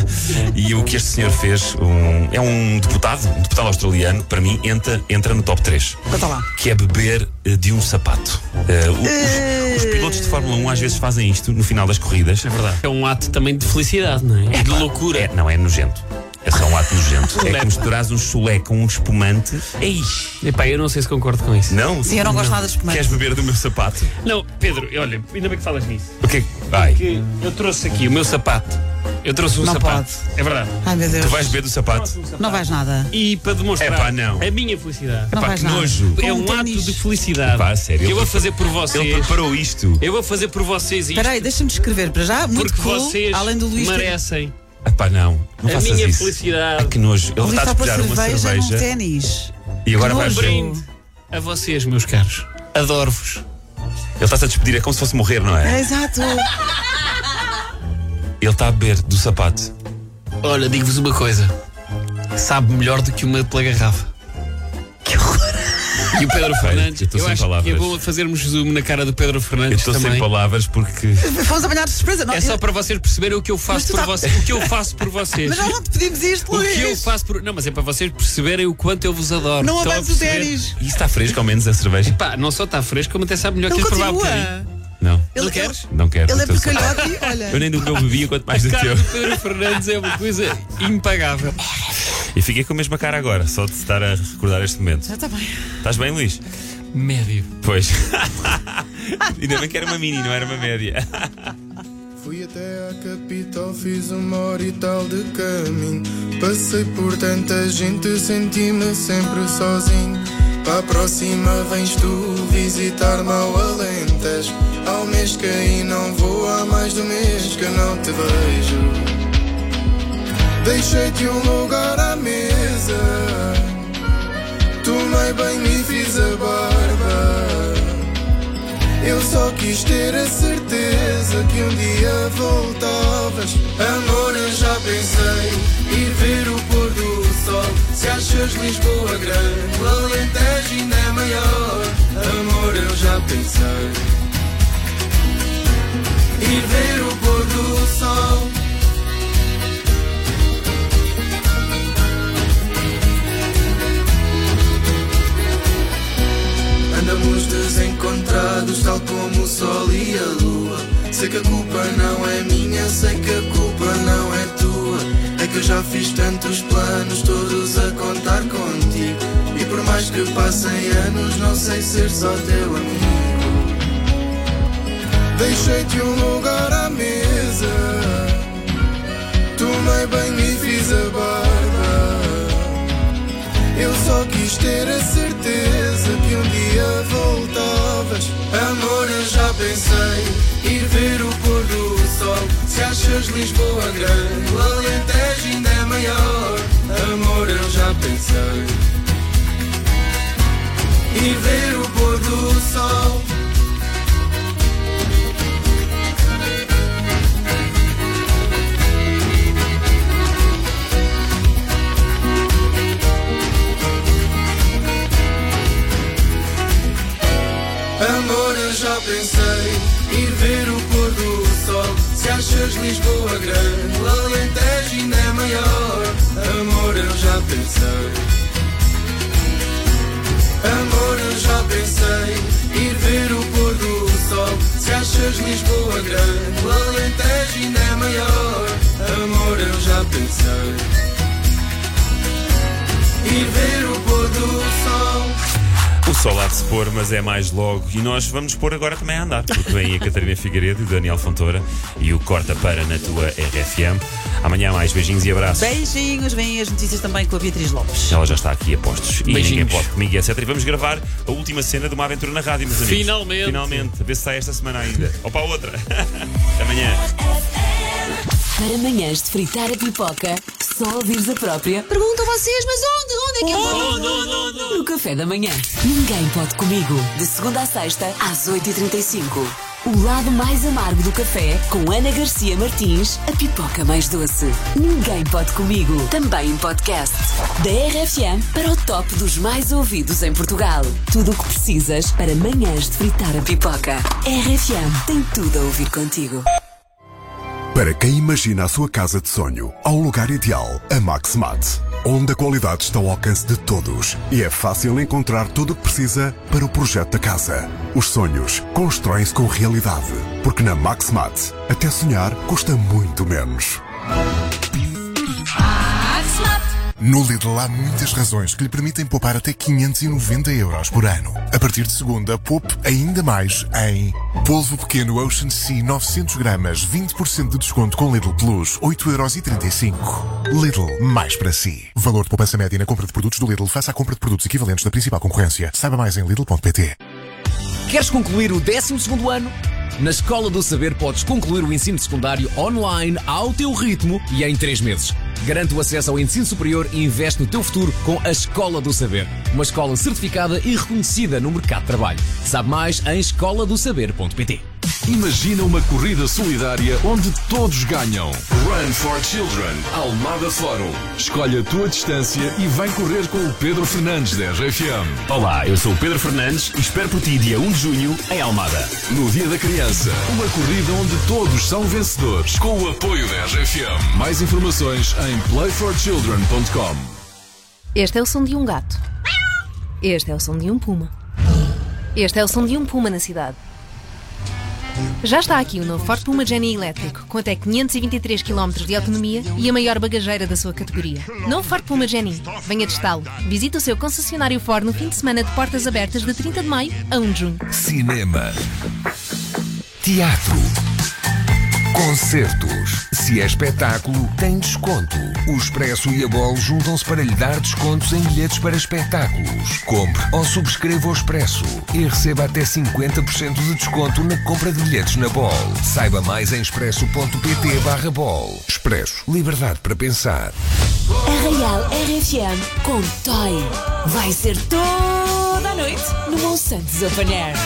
Speaker 5: E o que este senhor fez um, é um deputado, um deputado australiano, para mim entra, entra no top três.
Speaker 6: Conta lá.
Speaker 5: Que é beber uh, de um sapato. Uh, o, os, os pilotos de Fórmula um às vezes fazem isto no final das corridas.
Speaker 11: É verdade. É um ato também de felicidade, não é?
Speaker 5: É
Speaker 11: de
Speaker 5: pá,
Speaker 11: loucura.
Speaker 5: É, não, é nojento. É só um ato nojento. É que misturares um chulé com um espumante. Ei!
Speaker 11: Epá, eu não sei se concordo com isso.
Speaker 5: Não?
Speaker 6: Sim, eu não gosto nada de espumante.
Speaker 5: Queres beber do meu sapato?
Speaker 11: Não, Pedro, olha, ainda bem que falas nisso.
Speaker 5: O que é que. Vai.
Speaker 11: Porque eu trouxe aqui o meu sapato. Eu trouxe um
Speaker 6: Não
Speaker 11: sapato.
Speaker 6: pode.
Speaker 11: É verdade.
Speaker 6: Ai, meu Deus.
Speaker 5: Tu vais beber do sapato?
Speaker 11: Um sapato.
Speaker 6: Não vais nada.
Speaker 11: E para demonstrar
Speaker 5: Epá, não.
Speaker 11: a minha felicidade.
Speaker 6: Não
Speaker 5: Epá,
Speaker 6: vais
Speaker 5: que
Speaker 6: nada.
Speaker 5: nojo.
Speaker 11: É um ato de felicidade.
Speaker 5: Epá, sério,
Speaker 11: que eu
Speaker 5: ele
Speaker 11: vou fazer por vocês.
Speaker 5: Ele preparou isto.
Speaker 11: Eu vou fazer por vocês isto.
Speaker 6: Espera aí, deixa-me descrever para já. Muito
Speaker 11: Porque
Speaker 6: cool,
Speaker 11: vocês
Speaker 6: além do Luís.
Speaker 11: merecem.
Speaker 5: Epá, não. Não
Speaker 11: A
Speaker 5: faças
Speaker 11: minha
Speaker 5: isso.
Speaker 11: felicidade.
Speaker 5: Ah, que nojo. Ele
Speaker 6: Ali
Speaker 5: está a
Speaker 6: está para
Speaker 5: despejar uma
Speaker 6: cerveja
Speaker 5: cerveja.
Speaker 6: num ténis.
Speaker 5: E agora
Speaker 11: Um
Speaker 5: vai.
Speaker 11: brinde a vocês, meus caros. Adoro-vos.
Speaker 5: Ele está-se a despedir, é como se fosse morrer, não
Speaker 6: É
Speaker 5: é?
Speaker 6: exato.
Speaker 5: Ele está a beber do sapato.
Speaker 11: Olha, digo-vos uma coisa. Sabe melhor do que uma pela garrafa.
Speaker 6: Que horror.
Speaker 11: E o Pedro Fernandes,
Speaker 5: eu estou
Speaker 11: eu
Speaker 5: sem
Speaker 11: acho
Speaker 5: palavras.
Speaker 11: que é bom fazermos zoom na cara do Pedro
Speaker 5: Eu
Speaker 11: Fernandes
Speaker 5: estou
Speaker 11: também.
Speaker 5: sem palavras porque.
Speaker 6: Fomos apanhar de surpresa. Não,
Speaker 11: É só para vocês perceberem o que eu faço
Speaker 6: tu
Speaker 11: por
Speaker 6: tá-
Speaker 11: vocês. O que eu faço por vocês.
Speaker 6: Mas nós não te pedimos isto,
Speaker 11: O
Speaker 6: Luís.
Speaker 11: que eu faço por. Não, mas é para vocês perceberem o quanto eu vos adoro.
Speaker 6: Não
Speaker 11: Estão a
Speaker 6: avances o
Speaker 11: perceber?
Speaker 6: ténis.
Speaker 5: E está fresco, ao menos, a cerveja?
Speaker 11: Pá, não só está fresco, como até sabe melhor
Speaker 6: Ele
Speaker 11: que provar um
Speaker 6: continua.
Speaker 11: bocadinho.
Speaker 5: Não.
Speaker 6: Ele-
Speaker 11: Não queres?
Speaker 5: Não quero.
Speaker 6: Ele é
Speaker 5: estou só-
Speaker 6: porcalhote, olha.
Speaker 5: Eu nem do meu bebia, quanto mais
Speaker 11: A
Speaker 5: do
Speaker 11: cara
Speaker 5: teu.
Speaker 11: do Pedro Fernandes é uma coisa impagável.
Speaker 5: E fiquei com a mesma cara agora, só de estar a recordar este momento.
Speaker 6: Já está bem.
Speaker 5: Estás bem, Luís?
Speaker 11: Médio.
Speaker 5: Pois. Ainda bem que era uma mini, não era uma média.
Speaker 12: Fui até à capital, fiz uma hora e tal de caminho. Passei por tanta gente, senti-me sempre sozinho. Para a próxima vens tu visitar-me ao Alentejo. Há um mês que aí não vou, há mais de um mês que não te vejo. Deixei-te um lugar à mesa, tomei banho e fiz a barba. Eu só quis ter a certeza que um dia voltavas. Amor, eu já pensei ir ver o pôr do sol. Se achas Lisboa grande, o Alentejo ainda é maior. Amor, eu já pensei ir ver o pôr do sol. Andamos desencontrados, tal como o sol e a lua. Sei que a culpa não é minha, sei que a culpa não é tua. É que eu já fiz tantos planos, todos a contar contigo. E por mais que passem anos, não sei ser só teu amigo. Deixei-te um lugar à mesa, tomei banho e fiz a barba. Eu só quis ter a certeza que um dia voltavas. Amor, eu já pensei ir ver o pôr do sol. Se achas Lisboa grande, o Alentejo ainda é maior. Amor, eu já pensei ir ver o pôr do sol. Amor, eu já pensei ir ver o pôr do sol. Se achas Lisboa grande, o Alentejo ainda é maior. Amor, eu já pensei. Amor, eu já pensei ir ver o pôr do sol. Se achas Lisboa grande, o Alentejo ainda é maior. Amor, eu já pensei ir ver o pôr do sol.
Speaker 5: O sol há de se pôr, mas é mais logo. E nós vamos pôr agora também a andar, porque vem a Catarina Figueiredo e o Daniel Fontoura e o Corta para na tua R F M. Amanhã mais beijinhos e abraços.
Speaker 6: Beijinhos, vêm as notícias também com a Beatriz Lopes.
Speaker 5: Ela já está aqui a postos. E
Speaker 11: Beijinhos.
Speaker 5: ninguém pode comigo, etcétera. E vamos gravar a última cena de uma aventura na rádio, meus amigos.
Speaker 11: Finalmente.
Speaker 5: Finalmente. A ver se sai esta semana ainda. Ou para a outra. Até amanhã.
Speaker 2: Para manhãs de fritar a pipoca, só ouvires a própria.
Speaker 4: Perguntam vocês, mas onde? Onde é que eu vou?
Speaker 11: Onde, onde, onde, onde?
Speaker 2: No café da manhã. Ninguém pode comigo. De segunda à sexta, às oito e trinta e cinco. O lado mais amargo do café, com Ana Garcia Martins, a pipoca mais doce. Ninguém pode comigo. Também em podcast. Da R F M para o top dos mais ouvidos em Portugal. Tudo o que precisas para manhãs de fritar a pipoca. R F M tem tudo a ouvir contigo.
Speaker 17: Para quem imagina a sua casa de sonho, há um lugar ideal, a Maxmat, onde a qualidade está ao alcance de todos e é fácil encontrar tudo o que precisa para o projeto da casa. Os sonhos constroem-se com realidade, porque na Maxmat, até sonhar custa muito menos.
Speaker 18: No Lidl há muitas razões que lhe permitem poupar até quinhentos e noventa euros por ano. A partir de segunda, poupe ainda mais em polvo pequeno Ocean Sea novecentos gramas, vinte por cento de desconto com Lidl Plus, oito euros e trinta e cinco. Lidl, mais para si. Valor de poupança média na compra de produtos do Lidl face à compra de produtos equivalentes da principal concorrência. Saiba mais em lidl ponto pt.
Speaker 20: Queres concluir o décimo segundo ano?
Speaker 7: Na Escola do Saber podes concluir o ensino secundário online ao teu ritmo e em três meses. Garante o acesso ao ensino superior e investe no teu futuro com a Escola do Saber. Uma escola certificada e reconhecida no mercado de trabalho. Sabe mais em escola do saber ponto pt.
Speaker 9: Imagina uma corrida solidária onde todos ganham. Run for Children, Almada Fórum. Escolhe a tua distância e vem correr com o Pedro Fernandes da R F M.
Speaker 10: Olá, eu sou o Pedro Fernandes e espero por ti dia um de junho em Almada.
Speaker 9: No Dia da Criança, uma corrida onde todos são vencedores, com o apoio da R F M. Mais informações em play for children ponto com.
Speaker 20: Este é o som de um gato. Este é o som de um puma. Este é o som de um puma na cidade. Já está aqui o novo Ford Puma Jenny elétrico, com até quinhentos e vinte e três quilómetros de autonomia e a maior bagageira da sua categoria. Novo Ford Puma Jenny. Venha testá-lo. Visite o seu concessionário Ford no fim de semana de portas abertas de trinta de maio a um de junho.
Speaker 16: Cinema. Teatro. Concertos. Se é espetáculo, tem desconto. O Expresso e a Bol juntam-se para lhe dar descontos em bilhetes para espetáculos. Compre ou subscreva o Expresso e receba até cinquenta por cento de desconto na compra de bilhetes na Bol. Saiba mais em expresso ponto pt barra Bol. Expresso. Liberdade para pensar.
Speaker 2: Arraial R F M com Toy. Vai ser toda a noite no Monsantos Open Air.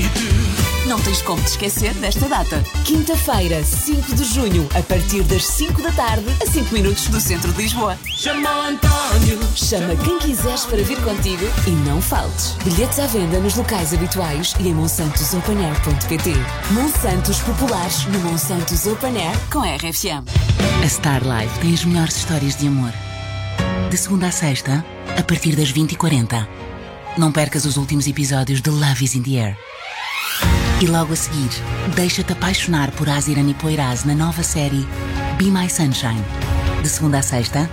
Speaker 2: Não tens como te esquecer desta data. Quinta-feira, cinco de junho, a partir das cinco da tarde, a cinco minutos do centro de Lisboa. Chama o António. Chama quem quiseres para vir contigo e não faltes. Bilhetes à venda nos locais habituais e em monsantos open air ponto pt. Monsantos populares no Monsantos Open Air com a R F M.
Speaker 21: A Star Life tem as melhores histórias de amor. De segunda a sexta, a partir das vinte e quarenta. Não percas os últimos episódios de Love is in the Air. E logo a seguir, deixa-te apaixonar por Azirani Poiraz na nova série Be My Sunshine. De segunda a sexta,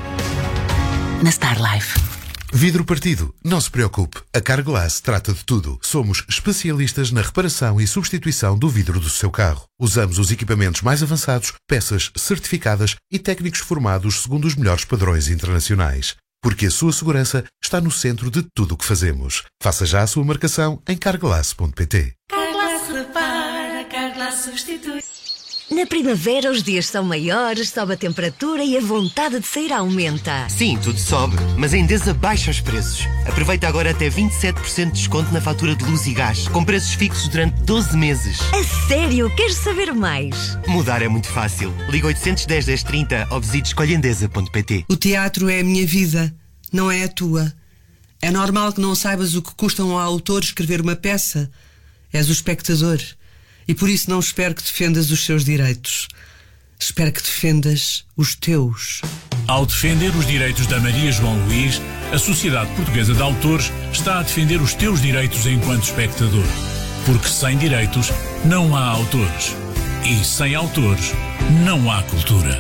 Speaker 21: na Star Life.
Speaker 22: Vidro partido, não se preocupe. A Carglass trata de tudo. Somos especialistas na reparação e substituição do vidro do seu carro. Usamos os equipamentos mais avançados, peças certificadas e técnicos formados segundo os melhores padrões internacionais. Porque a sua segurança está no centro de tudo o que fazemos. Faça já a sua marcação em carglass ponto pt.
Speaker 23: Carglass repara, Carglass substitui.
Speaker 14: Na primavera os dias são maiores, sobe a temperatura e a vontade de sair aumenta.
Speaker 24: Sim, tudo sobe, mas a Endesa baixa os preços. Aproveita agora até vinte e sete por cento de desconto na fatura de luz e gás, com preços fixos durante doze meses.
Speaker 14: A sério? Queres saber mais?
Speaker 24: Mudar é muito fácil. Liga oitocentos e dez, dez trinta ou visite escolha endesa ponto pt.
Speaker 28: O teatro é a minha vida, não é a tua. É normal que não saibas o que custa a um autor escrever uma peça. És o espectador. E por isso não espero que defendas os seus direitos. Espero que defendas os teus.
Speaker 29: Ao defender os direitos da Maria João Luís, a Sociedade Portuguesa de Autores está a defender os teus direitos enquanto espectador. Porque sem direitos não há autores. E sem autores não há cultura.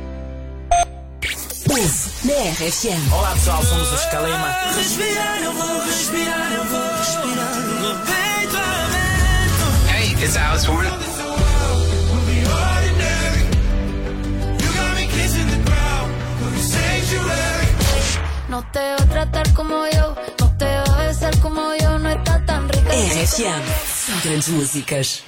Speaker 2: Ouve na R F M.
Speaker 30: Olá pessoal, somos os Calema.
Speaker 23: Respirar, eu vou respirar, eu vou respirar.
Speaker 30: Hey, it's Alice Warren.
Speaker 23: No te va a tratar como yo, no te va a besar como yo, no está tan rica.
Speaker 2: R F M. São grandes músicas.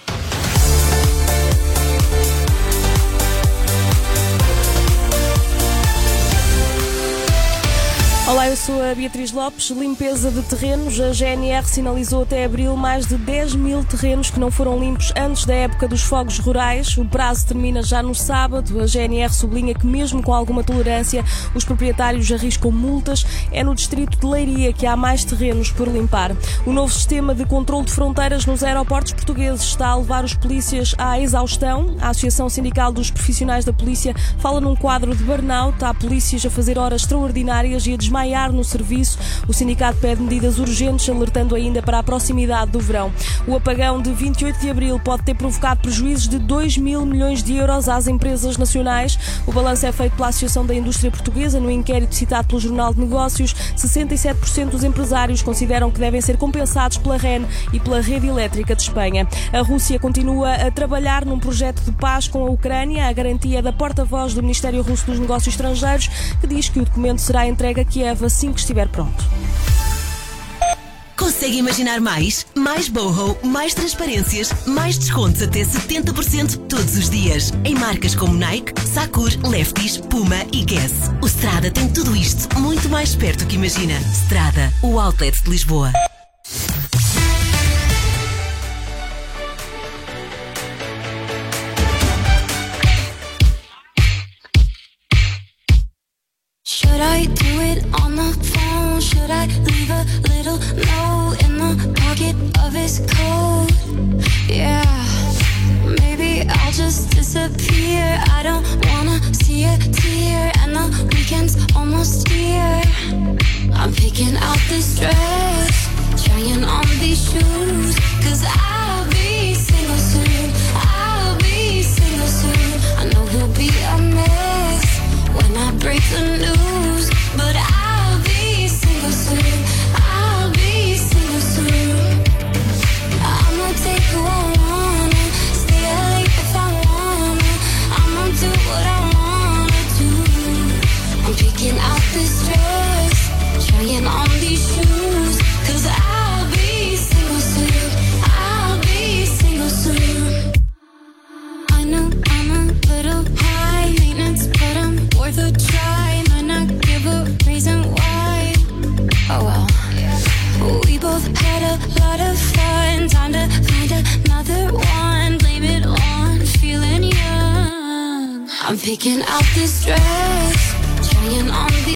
Speaker 31: Olá, eu sou a Beatriz Lopes. Limpeza de terrenos. A G N R sinalizou até abril mais de dez mil terrenos que não foram limpos antes da época dos fogos rurais. O prazo termina já no sábado. A G N R sublinha que mesmo com alguma tolerância, os proprietários arriscam multas. É no distrito de Leiria que há mais terrenos por limpar. O novo sistema de controle de fronteiras nos aeroportos portugueses está a levar os polícias à exaustão. A Associação Sindical dos Profissionais da Polícia fala num quadro de burnout. Há polícias a fazer horas extraordinárias e a desmaiar no serviço. O sindicato pede medidas urgentes, alertando ainda para a proximidade do verão. O apagão de vinte e oito de abril pode ter provocado prejuízos de dois mil milhões de euros às empresas nacionais. O balanço é feito pela Associação da Indústria Portuguesa. No inquérito citado pelo Jornal de Negócios, sessenta e sete por cento dos empresários consideram que devem ser compensados pela R E N e pela Rede Elétrica de Espanha. A Rússia continua a trabalhar num projeto de paz com a Ucrânia. A garantia é da porta-voz do Ministério Russo dos Negócios Estrangeiros, que diz que o documento será entregue a Kiev assim que estiver pronto.
Speaker 13: Concerto Consegue imaginar mais? Mais Boho, mais transparências, mais descontos até setenta por cento todos os dias. Em marcas como Nike, Sakur, Lefties, Puma e Guess. O Strada tem tudo isto, muito mais perto que imagina. Strada, o outlet de Lisboa.
Speaker 23: Should I do it on the phone? Should I leave a little note in the pocket of his coat? Yeah, maybe I'll just disappear. I don't wanna see a tear, and the weekend's almost here. I'm picking out this dress, trying on these shoes, cause I'll be single soon. I'll be single soon. I know he'll be a mess when I break the news, but I'll be single soon. I'll be single soon. I'ma take who I wanna, stay up late if I wanna. I'ma do what I wanna do. I'm picking out this dress, trying on these shoes, cause I'll be single soon. I'll be single soon. I know I'm a little high maintenance, but I'm worth a try. Might not give a reason why. Oh well. We both had a lot of fun. Time to find another one. Blame it on feeling young. I'm picking out this dress, trying on the